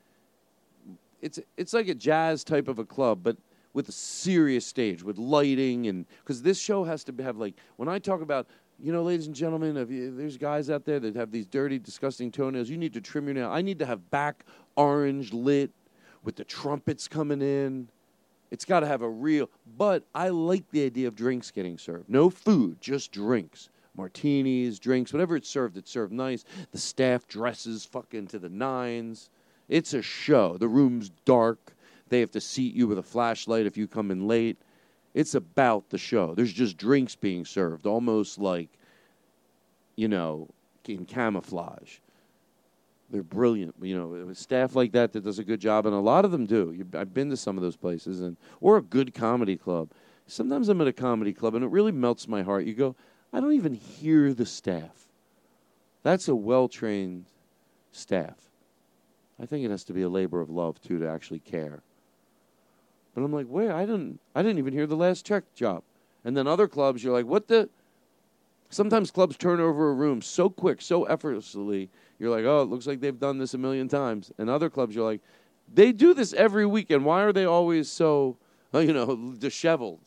like a jazz type of a club, but with a serious stage, with lighting, and because this show has to have like when I talk about, ladies and gentlemen, there's guys out there that have these dirty, disgusting toenails. You need to trim your nail. I need to have back orange lit with the trumpets coming in. It's got to have a real, but I like the idea of drinks getting served. No food, just drinks. Martinis, drinks, whatever it's served nice. The staff dresses fucking to the nines. It's a show. The room's dark. They have to seat you with a flashlight if you come in late. It's about the show. There's just drinks being served, almost like, in camouflage. They're brilliant, staff like that does a good job, and a lot of them do. I've been to some of those places, or a good comedy club. Sometimes I'm at a comedy club, and it really melts my heart. You go, I don't even hear the staff. That's a well-trained staff. I think it has to be a labor of love, too, to actually care. But I'm like, wait, I didn't even hear the last check drop. And then other clubs, you're like, what the? Sometimes clubs turn over a room so quick, so effortlessly. You're like, oh, it looks like they've done this a million times. And other clubs, you're like, they do this every weekend. Why are they always so, disheveled?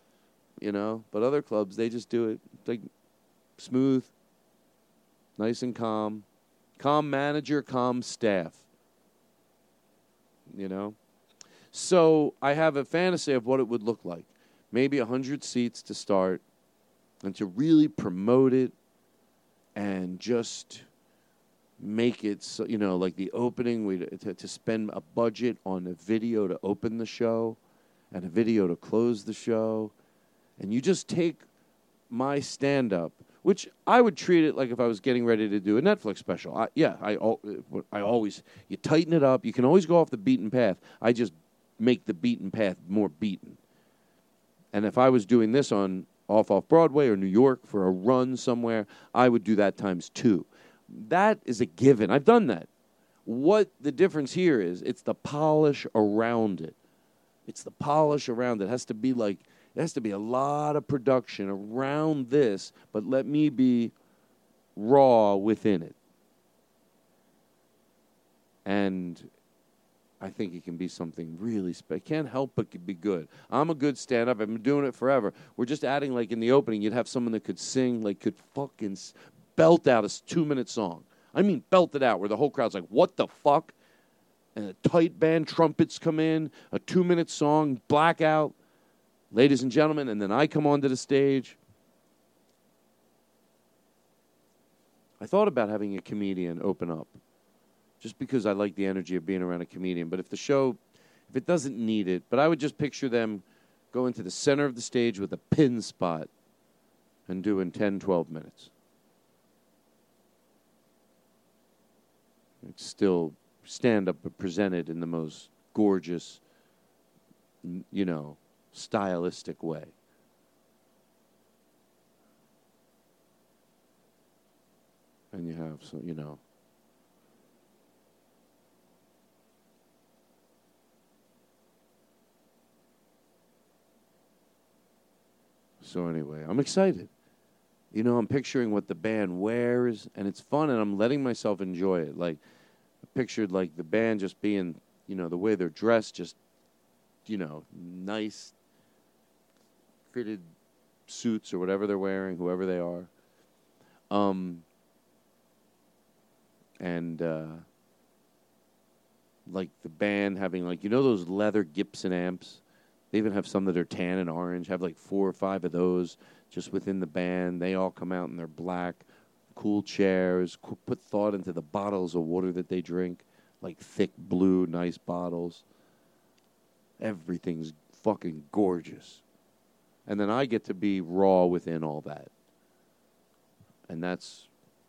But other clubs, they just do it like smooth, nice and calm. Calm manager, calm staff. So I have a fantasy of what it would look like. Maybe 100 seats to start and to really promote it and just make it, so, like the opening, to spend a budget on a video to open the show and a video to close the show. And you just take my stand-up, which I would treat it like if I was getting ready to do a Netflix special. I always, you tighten it up. You can always go off the beaten path. I just make the beaten path more beaten. And if I was doing this on off Broadway or New York for a run somewhere, I would do that times 2. That is a given. I've done that. What the difference here is, it's the polish around it. It's the polish around it. It has to be like, it has to be a lot of production around this, but let me be raw within it. And I think it can be something really special. It can't help but be good. I'm a good stand-up. I've been doing it forever. We're just adding, like in the opening, you'd have someone that could sing, like could fucking belt out a 2-minute song. I mean, belt it out, where the whole crowd's like, what the fuck? And a tight band, trumpets come in, a 2-minute song, blackout, ladies and gentlemen, and then I come onto the stage. I thought about having a comedian open up, just because I like the energy of being around a comedian. But if it doesn't need it, but I would just picture them going to the center of the stage with a pin spot and doing 10, 12 minutes. It's still stand-up, but presented in the most gorgeous, stylistic way. And you have some, So anyway, I'm excited. I'm picturing what the band wears, and it's fun, and I'm letting myself enjoy it. Like, I pictured, like, the band just being, the way they're dressed, just, nice fitted suits or whatever they're wearing, whoever they are. Like the band having, like, those leather Gibson amps? They even have some that are tan and orange, have like 4 or 5 of those just within the band. They all come out and they're black, cool chairs, put thought into the bottles of water that they drink, like thick blue, nice bottles. Everything's fucking gorgeous. And then I get to be raw within all that. And that's,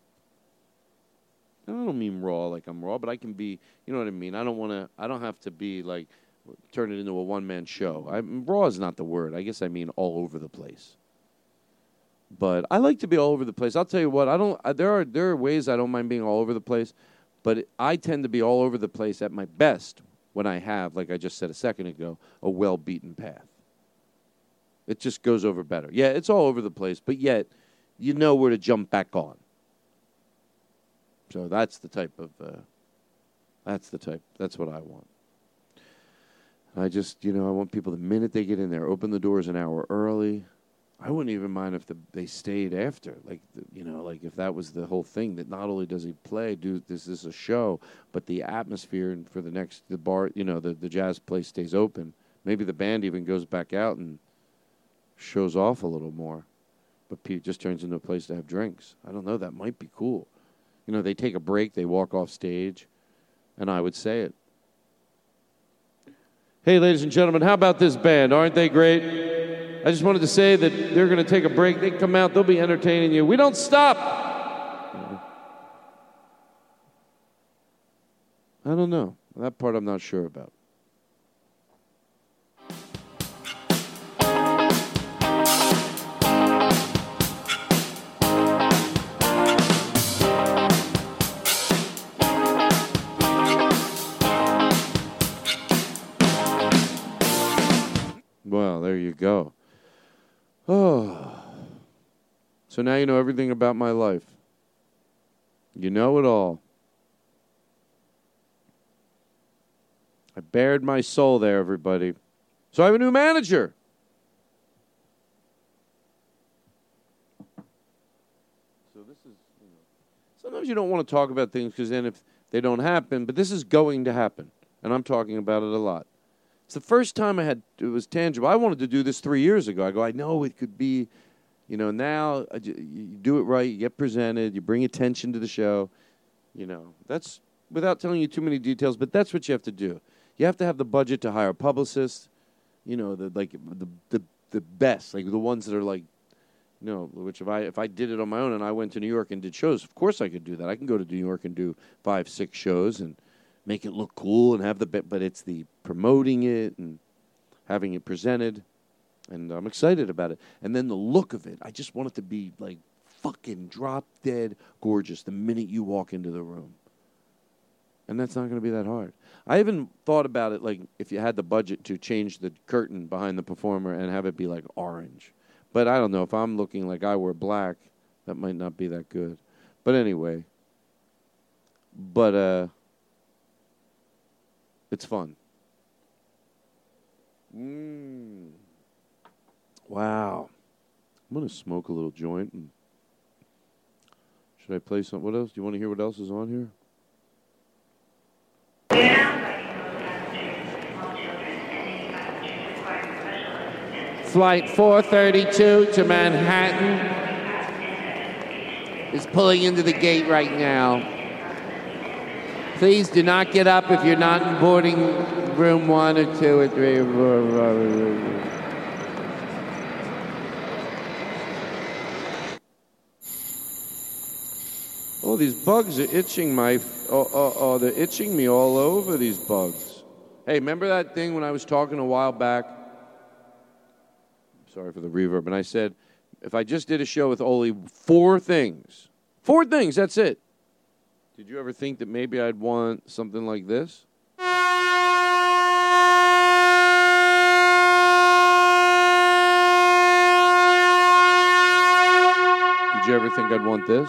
I don't mean raw like I'm raw, but I can be, you know what I mean? I don't have to be like, turn it into a one-man show. Raw is not the word. I guess I mean all over the place. But I like to be all over the place. I'll tell you what, there are ways I don't mind being all over the place, but I tend to be all over the place at my best when I have, like I just said a second ago, a well-beaten path. It just goes over better. Yeah, it's all over the place, but yet you know where to jump back on. So that's the type of, that's what I want. I just, I want people, the minute they get in there, open the doors an hour early. I wouldn't even mind if they stayed after. Like, like if that was the whole thing, that not only does he play, this is a show, but the atmosphere and for the bar, the jazz place stays open. Maybe the band even goes back out and shows off a little more. But Pete just turns into a place to have drinks. I don't know, that might be cool. They take a break, they walk off stage, and I would say it. Hey, ladies and gentlemen, how about this band? Aren't they great? I just wanted to say that they're going to take a break. They come out, they'll be entertaining you. We don't stop. I don't know. That part I'm not sure about. Well, there you go. Oh. So now you know everything about my life. You know it all. I bared my soul there, everybody. So I have a new manager. So this is, sometimes you don't want to talk about things because then if they don't happen, but this is going to happen. And I'm talking about it a lot. It's the first time it was tangible. I wanted to do this 3 years ago. I know it could be, now you do it right, you get presented, you bring attention to the show. That's without telling you too many details, but that's what you have to do. You have to have the budget to hire publicists, the best, like the ones that are like, which if I did it on my own and I went to New York and did shows, of course I could do that. I can go to New York and do 5-6 shows and make it look cool and have but it's the promoting it and having it presented, and I'm excited about it. And then the look of it, I just want it to be like fucking drop dead gorgeous the minute you walk into the room. And that's not going to be that hard. I even thought about it, like if you had the budget to change the curtain behind the performer and have it be like orange. But I don't know, if I'm looking like I wear black, that might not be that good. But anyway, it's fun. Wow. I'm going to smoke a little joint. And should I play some? What else? Do you want to hear what else is on here? Flight 432 to Manhattan is pulling into the gate right now. Please do not get up if you're not in boarding room 1 or 2 or 3 or 4. Oh, these bugs are itching they're itching me all over, these bugs. Hey, remember that thing when I was talking a while back? Sorry for the reverb. And I said, if I just did a show with only 4 things, that's it. Did you ever think that maybe I'd want something like this? Did you ever think I'd want this?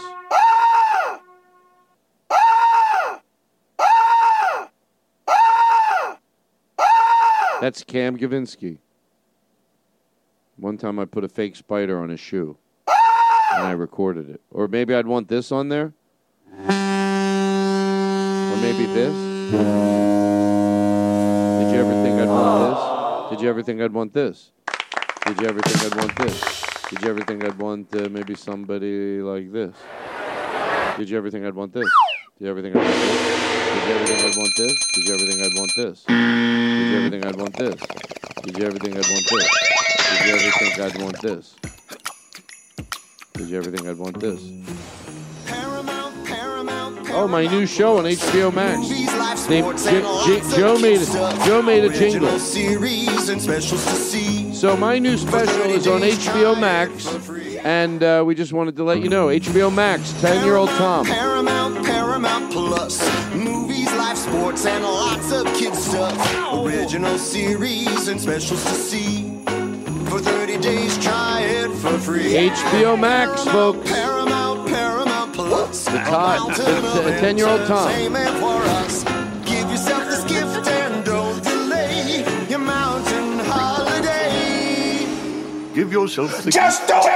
That's Cam Gavinsky. One time I put a fake spider on his shoe, and I recorded it. Or maybe I'd want this on there. Or maybe this. Did you ever think I'd want this? Did you ever think I'd want this? Did you ever think I'd want this? Did you ever think I'd want maybe somebody like this? Did you ever think I'd want this? Did you ever think I'd want this? Did you ever think I'd want this? Did you ever think I'd want this? Did you ever think I'd want this? Did you ever think I'd want this? Did you ever think I'd want this? Did you ever think I'd want this? Oh, my new show on HBO Max. Joe made a jingle. So my new special is on HBO Max, and we just wanted to let you know, HBO Max, 10-Year-Old Tom. Paramount Plus, movies, live sports, and lots of kids stuff. Original series and specials to see. For 30 days, try it for free. HBO Max, folks. Paramount Plus. The 10-Year-Old Tom. Give yourself this gift and don't delay your mountain holiday. Give yourself the Just do it.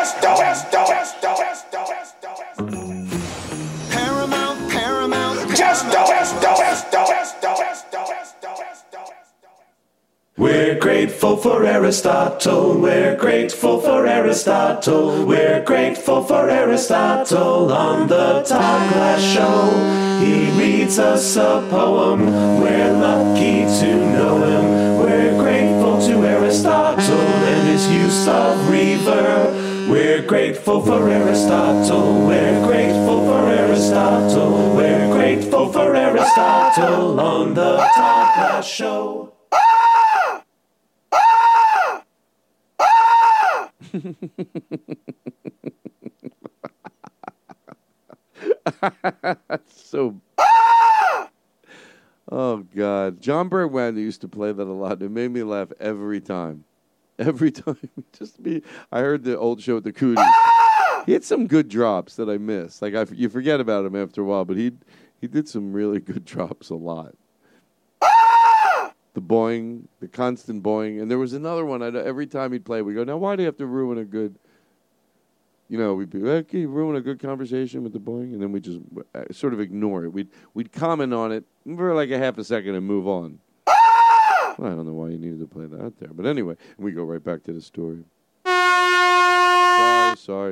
Paramount. Just do it. We're grateful for Aristotle. We're grateful for Aristotle. We're grateful for Aristotle on the Todd Glass Show. He reads us a poem. We're lucky to know him. We're grateful to Aristotle and his use of reverb. We're grateful for Aristotle. We're grateful for Aristotle. We're grateful for Aristotle on the Todd Glass Show. So, oh God, John Burt Wagner used to play that a lot. It made me laugh every time. Just me. I heard the old show with the Cooties. He had some good drops that I missed. Like you forget about him after a while, but he did some really good drops a lot. The boing, the constant boing, and there was another one. Every time he'd play, we go, now why do you have to ruin a good? We'd be like, okay, ruin a good conversation with the boing, and then we just sort of ignore it. We'd comment on it for like a half a second and move on. Well, I don't know why you needed to play that out there, but anyway, we go right back to the story. Sorry.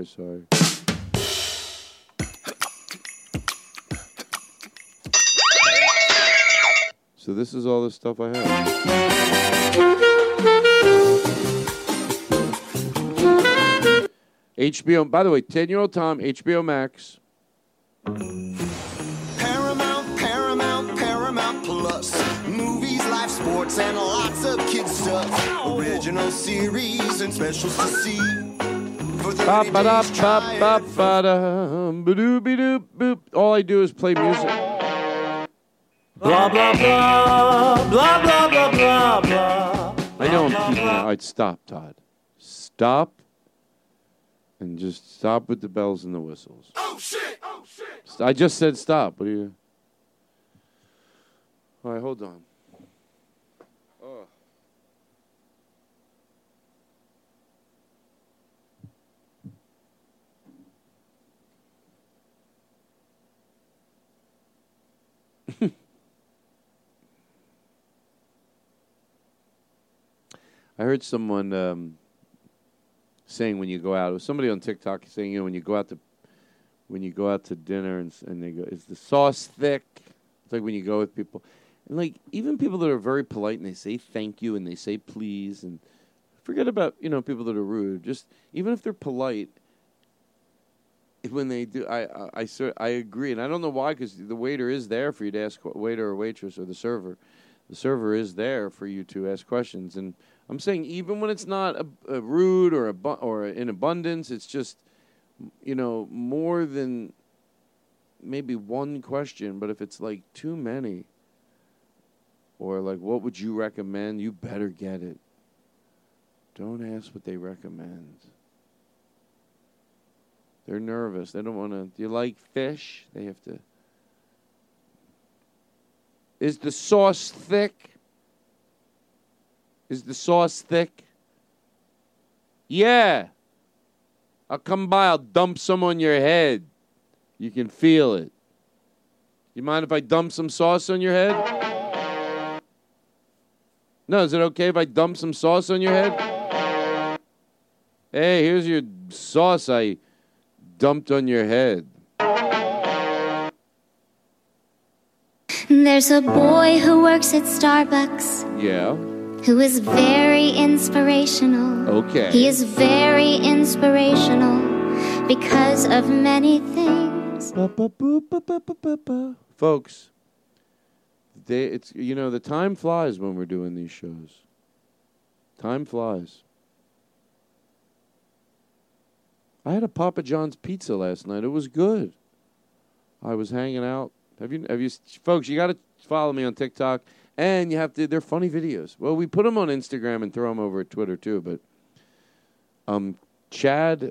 So this is all the stuff I have. HBO, by the way, 10-Year-Old Tom, HBO Max. Paramount Plus. Movies, live sports, and lots of kids stuff. Original series and specials to see. For 30 days, try it for All I do is play music. Blah, blah, blah, blah, blah, blah, blah, blah. I know I'm keeping it. All right, stop, Todd. Stop. And just stop with the bells and the whistles. Oh, shit! I just said stop. What are you... All right, hold on. I heard someone saying when you go out, it was somebody on TikTok saying, when you go out to dinner and they go, is the sauce thick? It's like when you go with people, and like even people that are very polite and they say thank you and they say please, and forget about people that are rude. Just even if they're polite, when they do, I agree, and I don't know why, because the waiter is there for you to ask, waiter or waitress or the server. The server is there for you to ask questions. And I'm saying even when it's not a rude or in abundance, it's just, more than maybe one question. But if it's like too many, or like, what would you recommend? You better get it. Don't ask what they recommend. They're nervous. They don't want to. Do you like fish? They have to. Is the sauce thick? Is the sauce thick? Yeah. I'll come by. I'll dump some on your head. You can feel it. You mind if I dump some sauce on your head? No, is it okay if I dump some sauce on your head? Hey, here's your sauce I dumped on your head. There's a boy who works at Starbucks. Yeah. Who is very inspirational. Okay. He is very inspirational because of many things. Folks, the time flies when we're doing these shows. Time flies. I had a Papa John's pizza last night. It was good. I was hanging out. Have you folks, you got to follow me on TikTok, and they're funny videos. Well, we put them on Instagram and throw them over at Twitter too, but Chad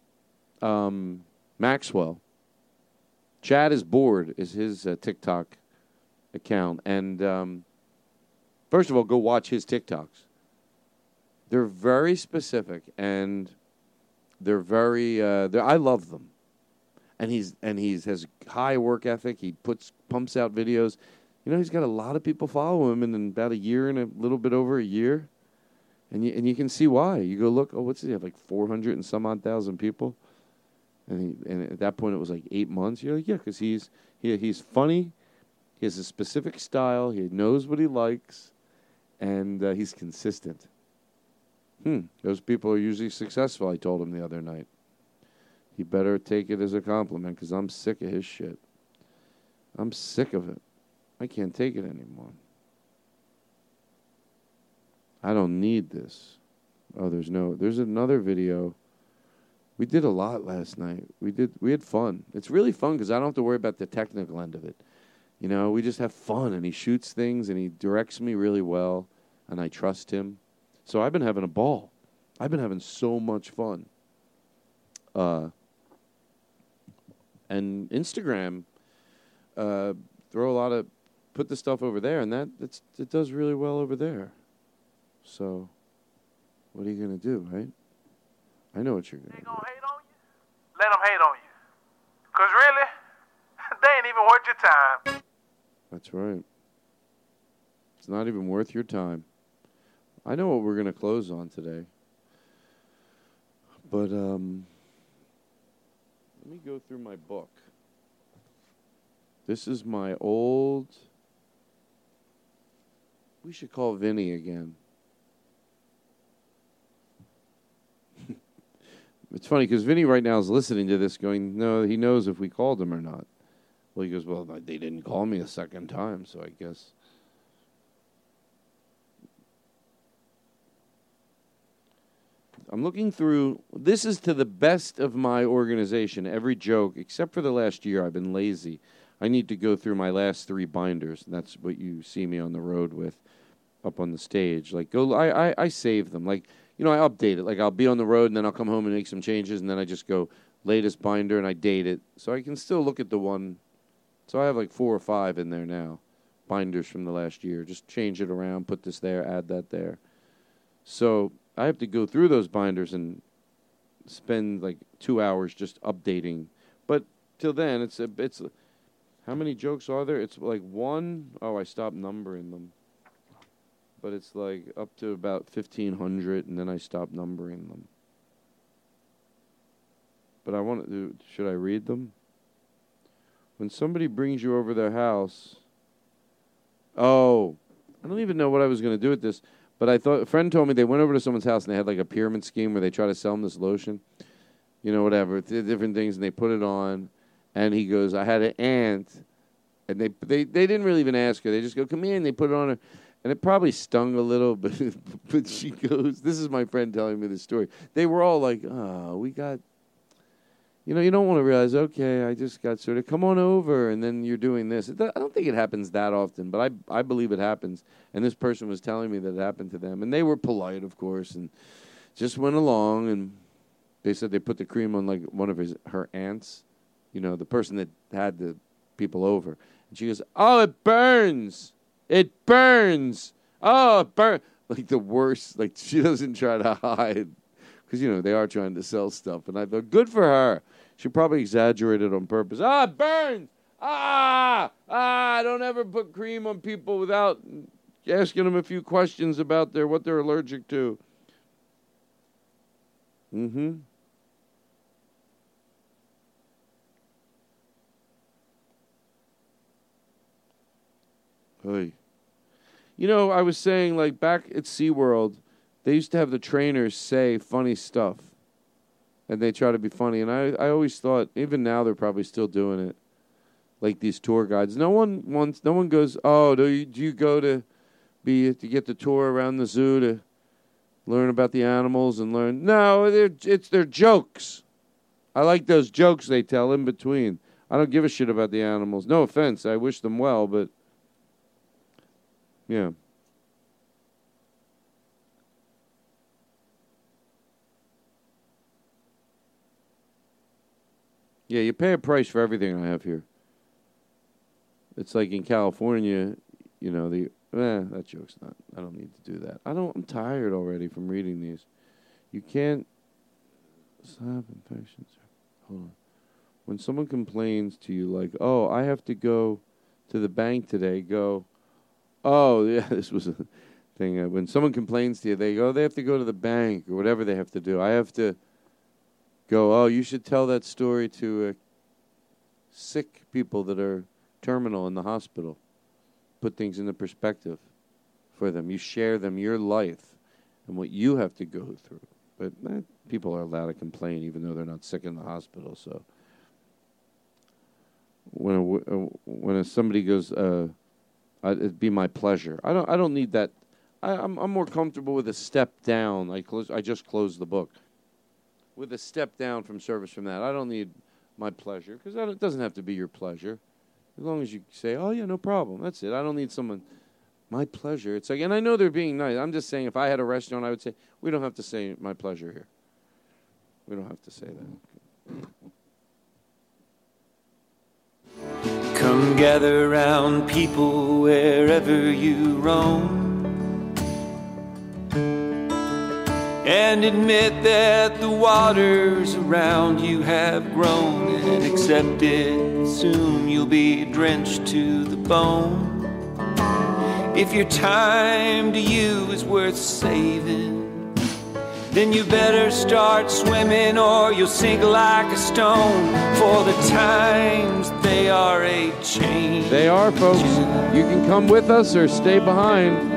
Maxwell. Chad is bored is his TikTok account, and first of all, go watch his TikToks. They're very specific, and they're very I love them. And he's has high work ethic. He pumps out videos. He's got a lot of people follow him in about a year and a little bit over a year. And you can see why. You go look, what's he have, like 400 and some odd thousand people? And at that point it was like 8 months. You're like, yeah, because he's funny. He has a specific style. He knows what he likes. And he's consistent. Those people are usually successful, I told him the other night. He better take it as a compliment because I'm sick of his shit. I'm sick of it. I can't take it anymore. I don't need this. Oh, there's another video. We did a lot last night. We had fun. It's really fun because I don't have to worry about the technical end of it. We just have fun, and he shoots things, and he directs me really well, and I trust him. So I've been having a ball. I've been having so much fun. And Instagram, put the stuff over there, and it does really well over there. So, what are you going to do, right? I know what you're going to do. Hate on you? Let them hate on you. Because really, they ain't even worth your time. That's right. It's not even worth your time. I know what we're going to close on today. But, let me go through my book. This is my old... We should call Vinny again. It's funny because Vinny right now is listening to this going, no, he knows if we called him or not. Well, he goes, well, they didn't call me a second time, so I guess... I'm looking through. This is to the best of my organization. Every joke, except for the last year, I've been lazy. I need to go through my last 3 binders, and that's what you see me on the road with, up on the stage. Like, I save them. Like, I update it. Like, I'll be on the road, and then I'll come home and make some changes, and then I just go latest binder, and I date it. So I can still look at the one. So I have like 4 or 5 in there now, binders from the last year. Just change it around, put this there, add that there. So I have to go through those binders and spend like 2 hours just updating. But till then, it's how many jokes are there? It's like 1. Oh, I stopped numbering them. But it's like up to about 1,500, and then I stopped numbering them. But I want to. Should I read them? When somebody brings you over their house. Oh, I don't even know what I was going to do with this. But I thought, a friend told me they went over to someone's house and they had like a pyramid scheme where they try to sell them this lotion, whatever, different things, and they put it on. And he goes, I had an aunt And they didn't really even ask her. They just go, come in. They put it on her. And it probably stung a little, but she goes, this is my friend telling me this story. They were all like, oh, we got, you don't want to realize, okay, I just got sort of, come on over, and then you're doing this. I don't think it happens that often, but I believe it happens. And this person was telling me that it happened to them. And they were polite, of course, and just went along. And they said they put the cream on, like, one of her aunts, the person that had the people over. And she goes, oh, it burns. It burns. Oh, it burns. Like the worst. Like she doesn't try to hide. Because, they are trying to sell stuff. And I thought, good for her. She probably exaggerated on purpose. Ah, it burns. Don't ever put cream on people without asking them a few questions about what they're allergic to. Mm-hmm. Hey. I was saying, like, back at SeaWorld, they used to have the trainers say funny stuff. And they try to be funny. And I always thought, even now they're probably still doing it. Like these tour guides. No one goes, oh, do you go to get the tour around the zoo to learn about the animals and learn? No, they're jokes. I like those jokes they tell in between. I don't give a shit about the animals. No offense. I wish them well, but yeah. Yeah, you pay a price for everything I have here. It's like in California, that joke's not. I don't need to do that. I'm tired already from reading these. You can't stop infections. Hold on. When someone complains to you like, oh, I have to go to the bank today, go, oh, yeah, this was a thing. When someone complains to you, they have to go to the bank or whatever they have to do. I have to go, oh, you should tell that story to sick people that are terminal in the hospital. Put things into perspective for them. You share them your life and what you have to go through. But people are allowed to complain even though they're not sick in the hospital. So when somebody goes, it'd be my pleasure. I don't need that. I'm more comfortable with a step down. I just closed the book. With a step down from service from that. I don't need my pleasure because it doesn't have to be your pleasure. As long as you say, oh, yeah, no problem. That's it. I don't need someone, my pleasure. It's like, and I know they're being nice. I'm just saying if I had a restaurant, I would say, we don't have to say my pleasure here. We don't have to say that. Come gather round people wherever you roam, and admit that the waters around you have grown, and accept it, soon you'll be drenched to the bone. If your time to you is worth saving, then you better start swimming or you'll sink like a stone, for the times they are a change. They are, folks. You can come with us or stay behind.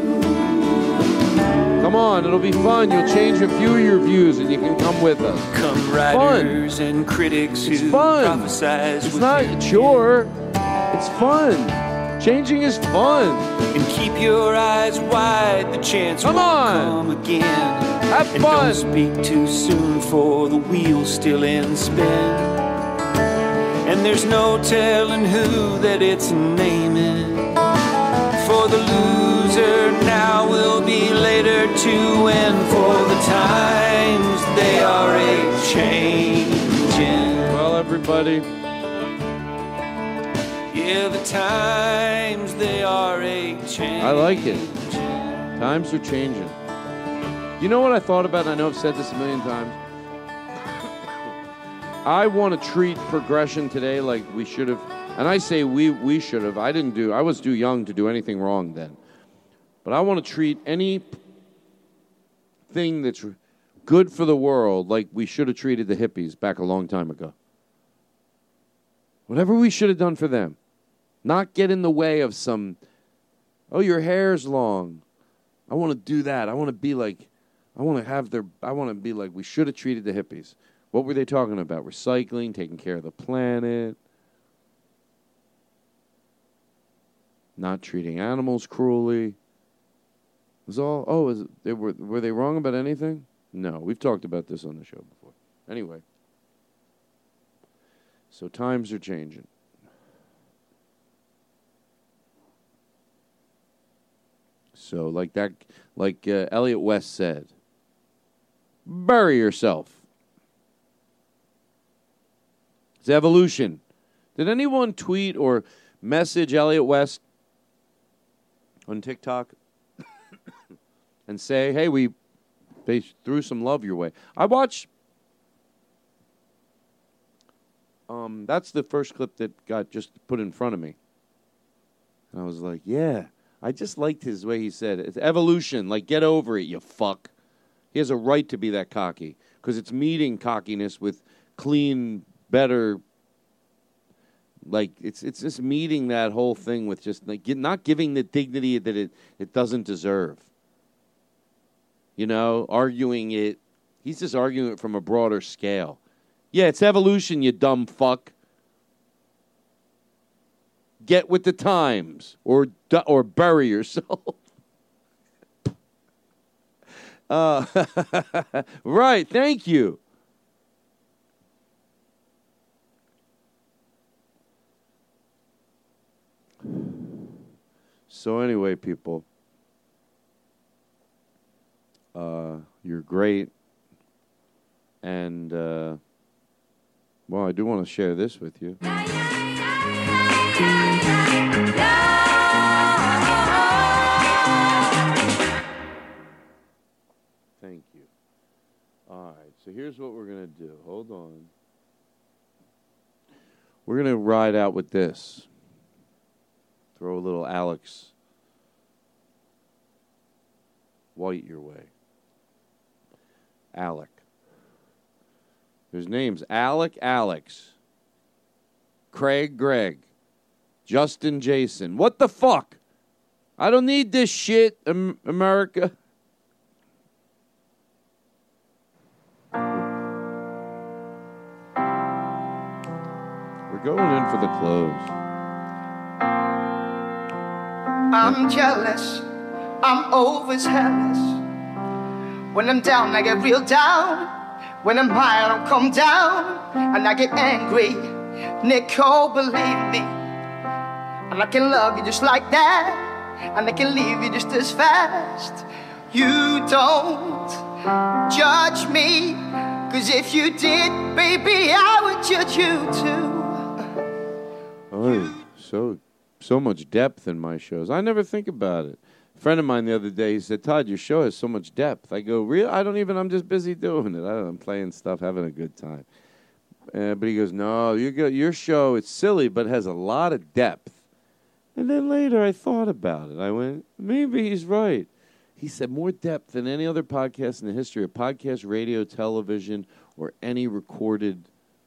Come on, it'll be fun. You'll change a few of your views and you can come with us. Come writers and critics who prophesize. It's not a chore. It's fun. Changing is fun. And keep your eyes wide, the chance won't come again. Have and fun. Don't speak too soon, for the wheel's still in spin. And there's no telling who that it's naming. For the loser now will be later to win, for the times they are a-changing. Well, everybody. Yeah, the times they are a-changing. I like it. Times are changing. You know what I thought about? I know I've said this a million times. I want to treat progression today like we should have. And I say we should have. I was too young to do anything wrong then. But I want to treat anything that's good for the world like we should have treated the hippies back a long time ago. Whatever we should have done for them. Not get in the way of some, oh, your hair's long. I want to do that. I want to be like we should have treated the hippies. What were they talking about? Recycling, taking care of the planet. not treating animals cruelly. Was all. Oh, were they wrong about anything? No, we've talked about this on the show before. Anyway, so times are changing. So like Elliot West said, bury yourself. It's evolution. Did anyone tweet or message Elliot West on TikTok and say, hey, they threw some love your way? I watched. That's the first clip that got just put in front of me. And I was like, yeah, I just liked his way he said it. It's evolution. Like, get over it, you fuck. He has a right to be that cocky because it's meeting cockiness with clean, better. Like, it's just meeting that whole thing with just like not giving the dignity that it doesn't deserve. You know, arguing it. He's just arguing it from a broader scale. Yeah, it's evolution, you dumb fuck. Get with the times or bury yourself. Right, thank you. So anyway, people, you're great. And, well, I do want to share this with you. Thank you. All right, so here's what we're going to do. Hold on. We're going to ride out with this. Throw a little Alex White your way. Alec. There's names. Alec, Alex. Craig, Greg. Justin, Jason. What the fuck? I don't need this shit, America. We're going in for the close. I'm jealous. I'm overzealous. When I'm down, I get real down. When I'm high, I don't come down. And I get angry. Nicole, believe me. And I can love you just like that. And I can leave you just as fast. You don't judge me. 'Cause if you did, baby, I would judge you too. Oh, so much depth in my shows. I never think about it. A friend of mine the other day, he said, Todd, your show has so much depth. I go, really? I'm just busy doing it. I'm playing stuff, having a good time. But he goes, no, your show, it's silly, but has a lot of depth. And then later I thought about it. I went, maybe he's right. He said more depth than any other podcast in the history of podcast, radio, television, or any recorded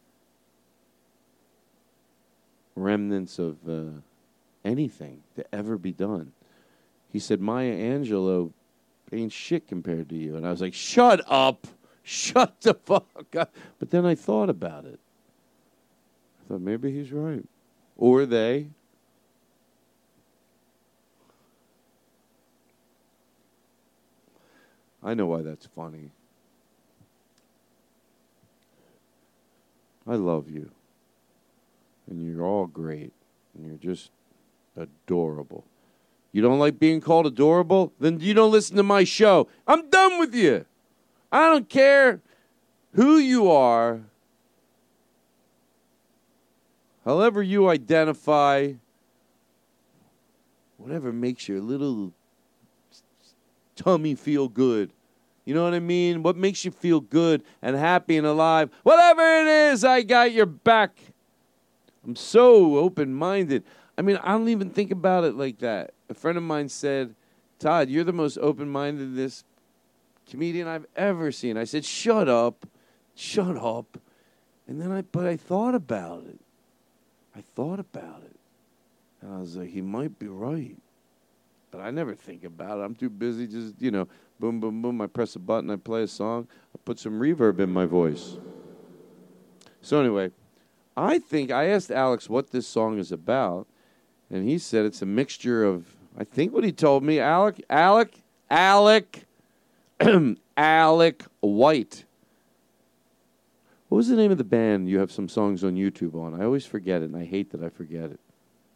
remnants of anything to ever be done. He said, Maya Angelou ain't shit compared to you. And I was like, shut up. Shut the fuck up. But then I thought about it. I thought, maybe he's right. Or they. I know why that's funny. I love you. And you're all great. And you're just adorable. You don't like being called adorable? Then you don't listen to my show. I'm done with you. I don't care who you are. However you identify. Whatever makes your little tummy feel good. You know what I mean? What makes you feel good and happy and alive? Whatever it is, I got your back. I'm so open-minded. I mean, I don't even think about it like that. A friend of mine said, Todd, you're the most open-minded comedian I've ever seen. I said, shut up. Shut up. And then I thought about it. And I was like, he might be right. But I never think about it. I'm too busy just, boom, boom, boom. I press a button, I play a song, I put some reverb in my voice. So anyway, I think I asked Alex what this song is about, And he said it's a mixture of, I think what he told me, Alec White. What was the name of the band you have some songs on YouTube on? I always forget it, and I hate that I forget it.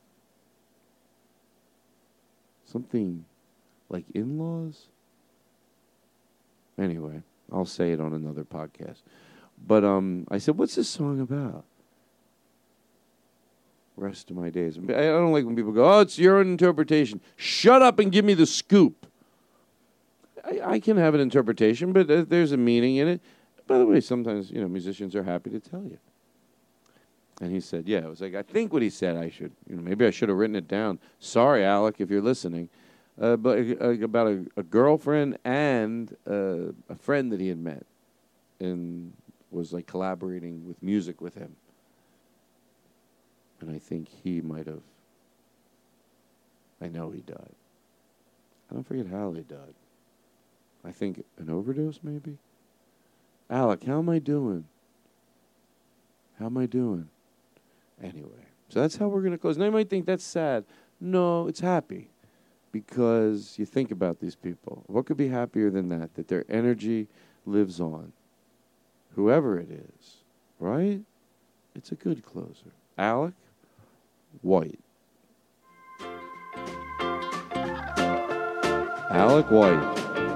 Something like In-Laws? Anyway, I'll say it on another podcast. But I said, what's this song about? Rest of my days. I don't like when people go, oh, it's your interpretation. Shut up and give me the scoop. I can have an interpretation, but there's a meaning in it. By the way, sometimes, musicians are happy to tell you. And he said, yeah, it was like, I think what he said I should, maybe I should have written it down. Sorry, Alec, if you're listening. But about a girlfriend and a friend that he had met and was like collaborating with music with him. And I think he might have, I know he died. I don't forget how he died. I think an overdose, maybe? Alec, how am I doing? Anyway, so that's how we're going to close. Now you might think that's sad. No, it's happy. Because you think about these people. What could be happier than that? That their energy lives on. Whoever it is. Right? It's a good closer. Alec White. Alec White.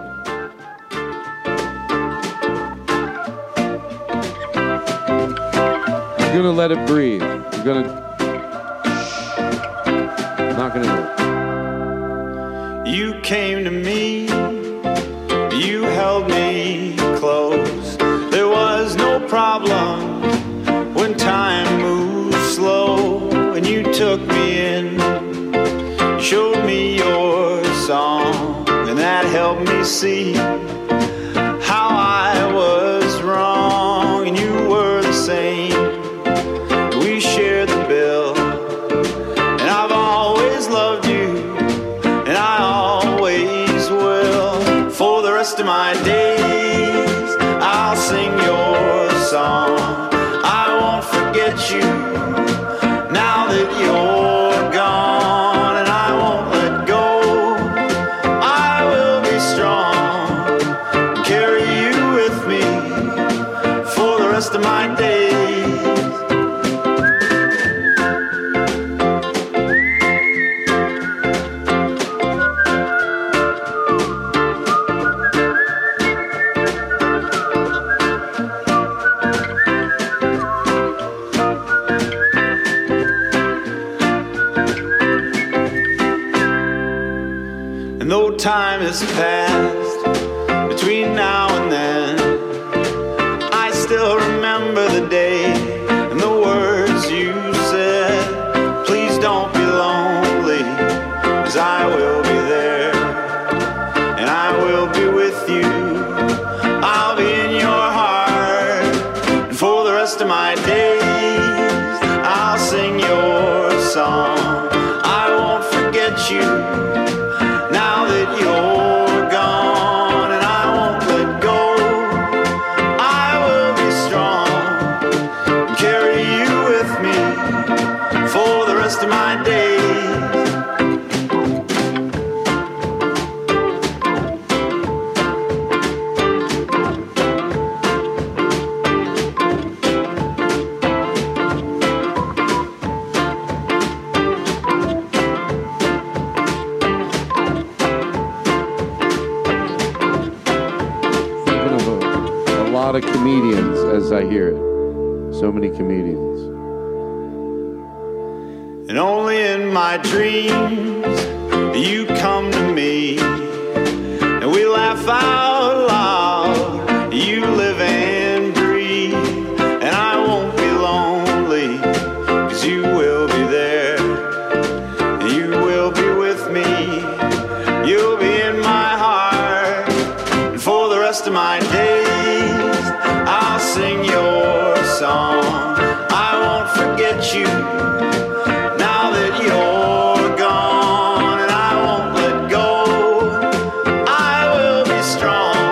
You're going to let it breathe. You're going to... Not going to do it. You came to me, you held me close. There was no problem when time moved slow. And you took me in, showed me your song, and that helped me see how I was wrong. And you were the same. We shared the bill, and I've always loved you. And I always will. For the rest of my days, I'll sing your song. I won't forget you now that you're gone. And I won't let go. I will be strong and carry you with me for the rest of my days. Time has passed between now and then. I still remember the day and the words you said. Please don't be lonely, 'cause I will be there, and I will be with you. I'll be in your heart, and for the rest of my days, I'll sing your song. I won't forget you now that you're gone, and I won't let go. I will be strong and carry you with me for the rest of my days. Of comedians as I hear it. So many comedians. And only in my dreams you come to me, and we laugh out loud. You live and breathe, and I won't be lonely, 'cause you will be there, and you will be with me. You'll be in my heart, and for the rest of my days I'll sing your song. I won't forget you now that you're gone, and I won't let go. I will be strong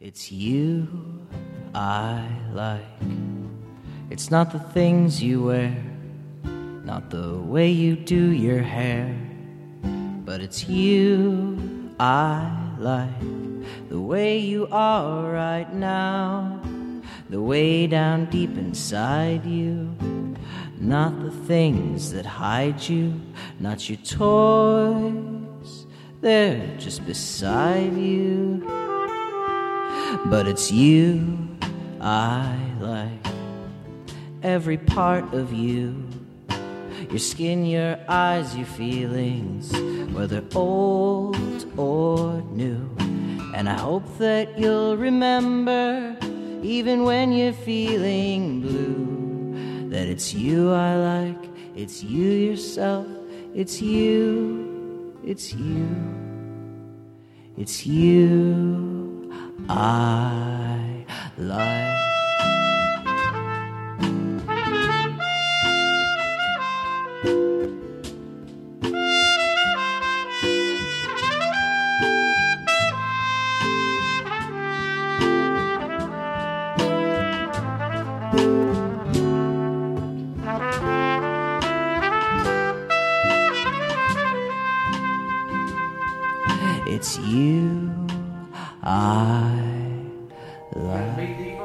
It's you I like. It's not the things you wear, not the way you do your hair, but it's you I like. The way you are right now, the way down deep inside you. Not the things that hide you, not your toys, they're just beside you. But it's you I like. Every part of you, your skin, your eyes, your feelings, whether old or new. And I hope that you'll remember, even when you're feeling blue, that it's you I like, it's you yourself, it's you, it's you, it's you I like. It's you I like.